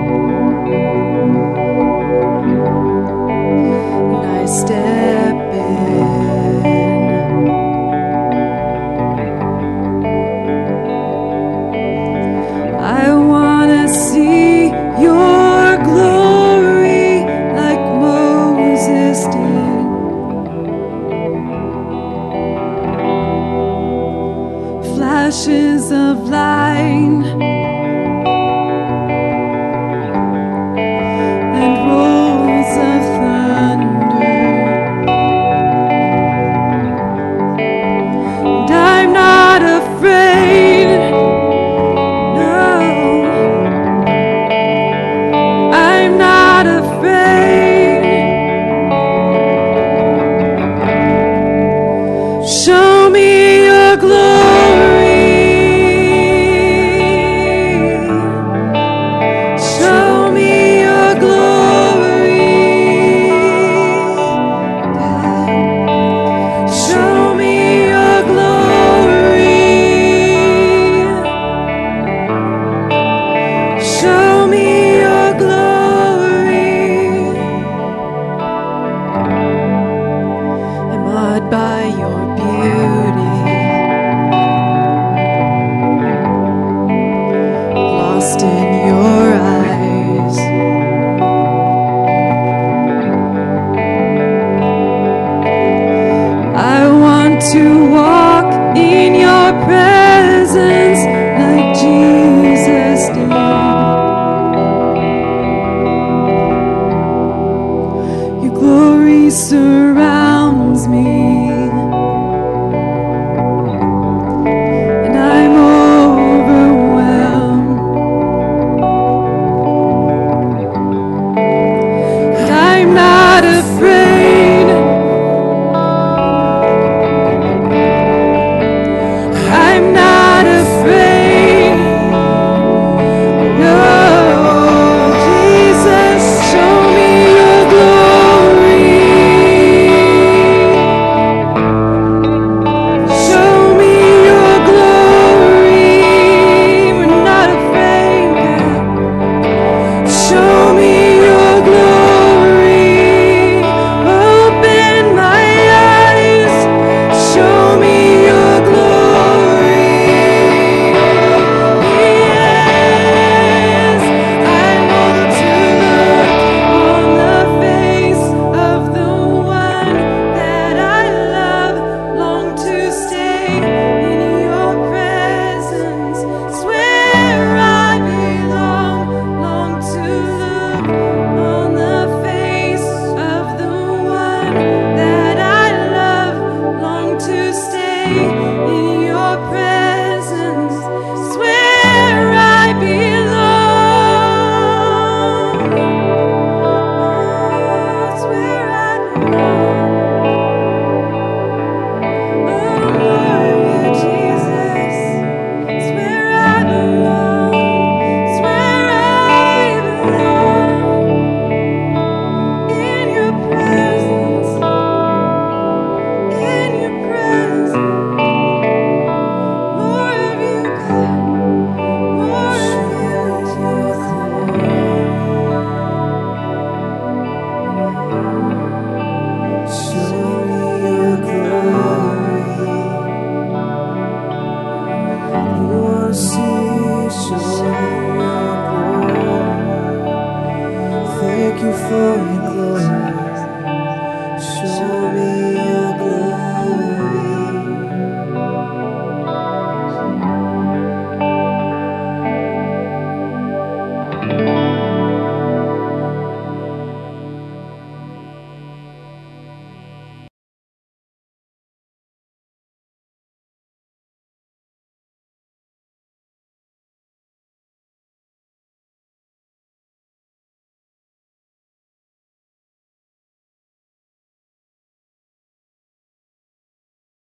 and I step in. I wanna see your glory like Moses did. Flashes of light and rolls of thunder. And I'm not afraid, no, I'm not afraid. Show me your glory. Show me your glory. your beauty. Lost in your eyes. I want to walk in your presence like Jesus did. Your glory surrounds me, and I'm overwhelmed. And I'm not afraid. I'm not afraid. No, Jesus, show me your glory. Show me your glory. We're not afraid, God. Show me your glory. Open my eyes. Show me your glory. Yes, I want to look on the face of the one that I love. Long to stay in your presence. Swear I belong. Long to look on the face of the one that I love. Long to stay in your presence.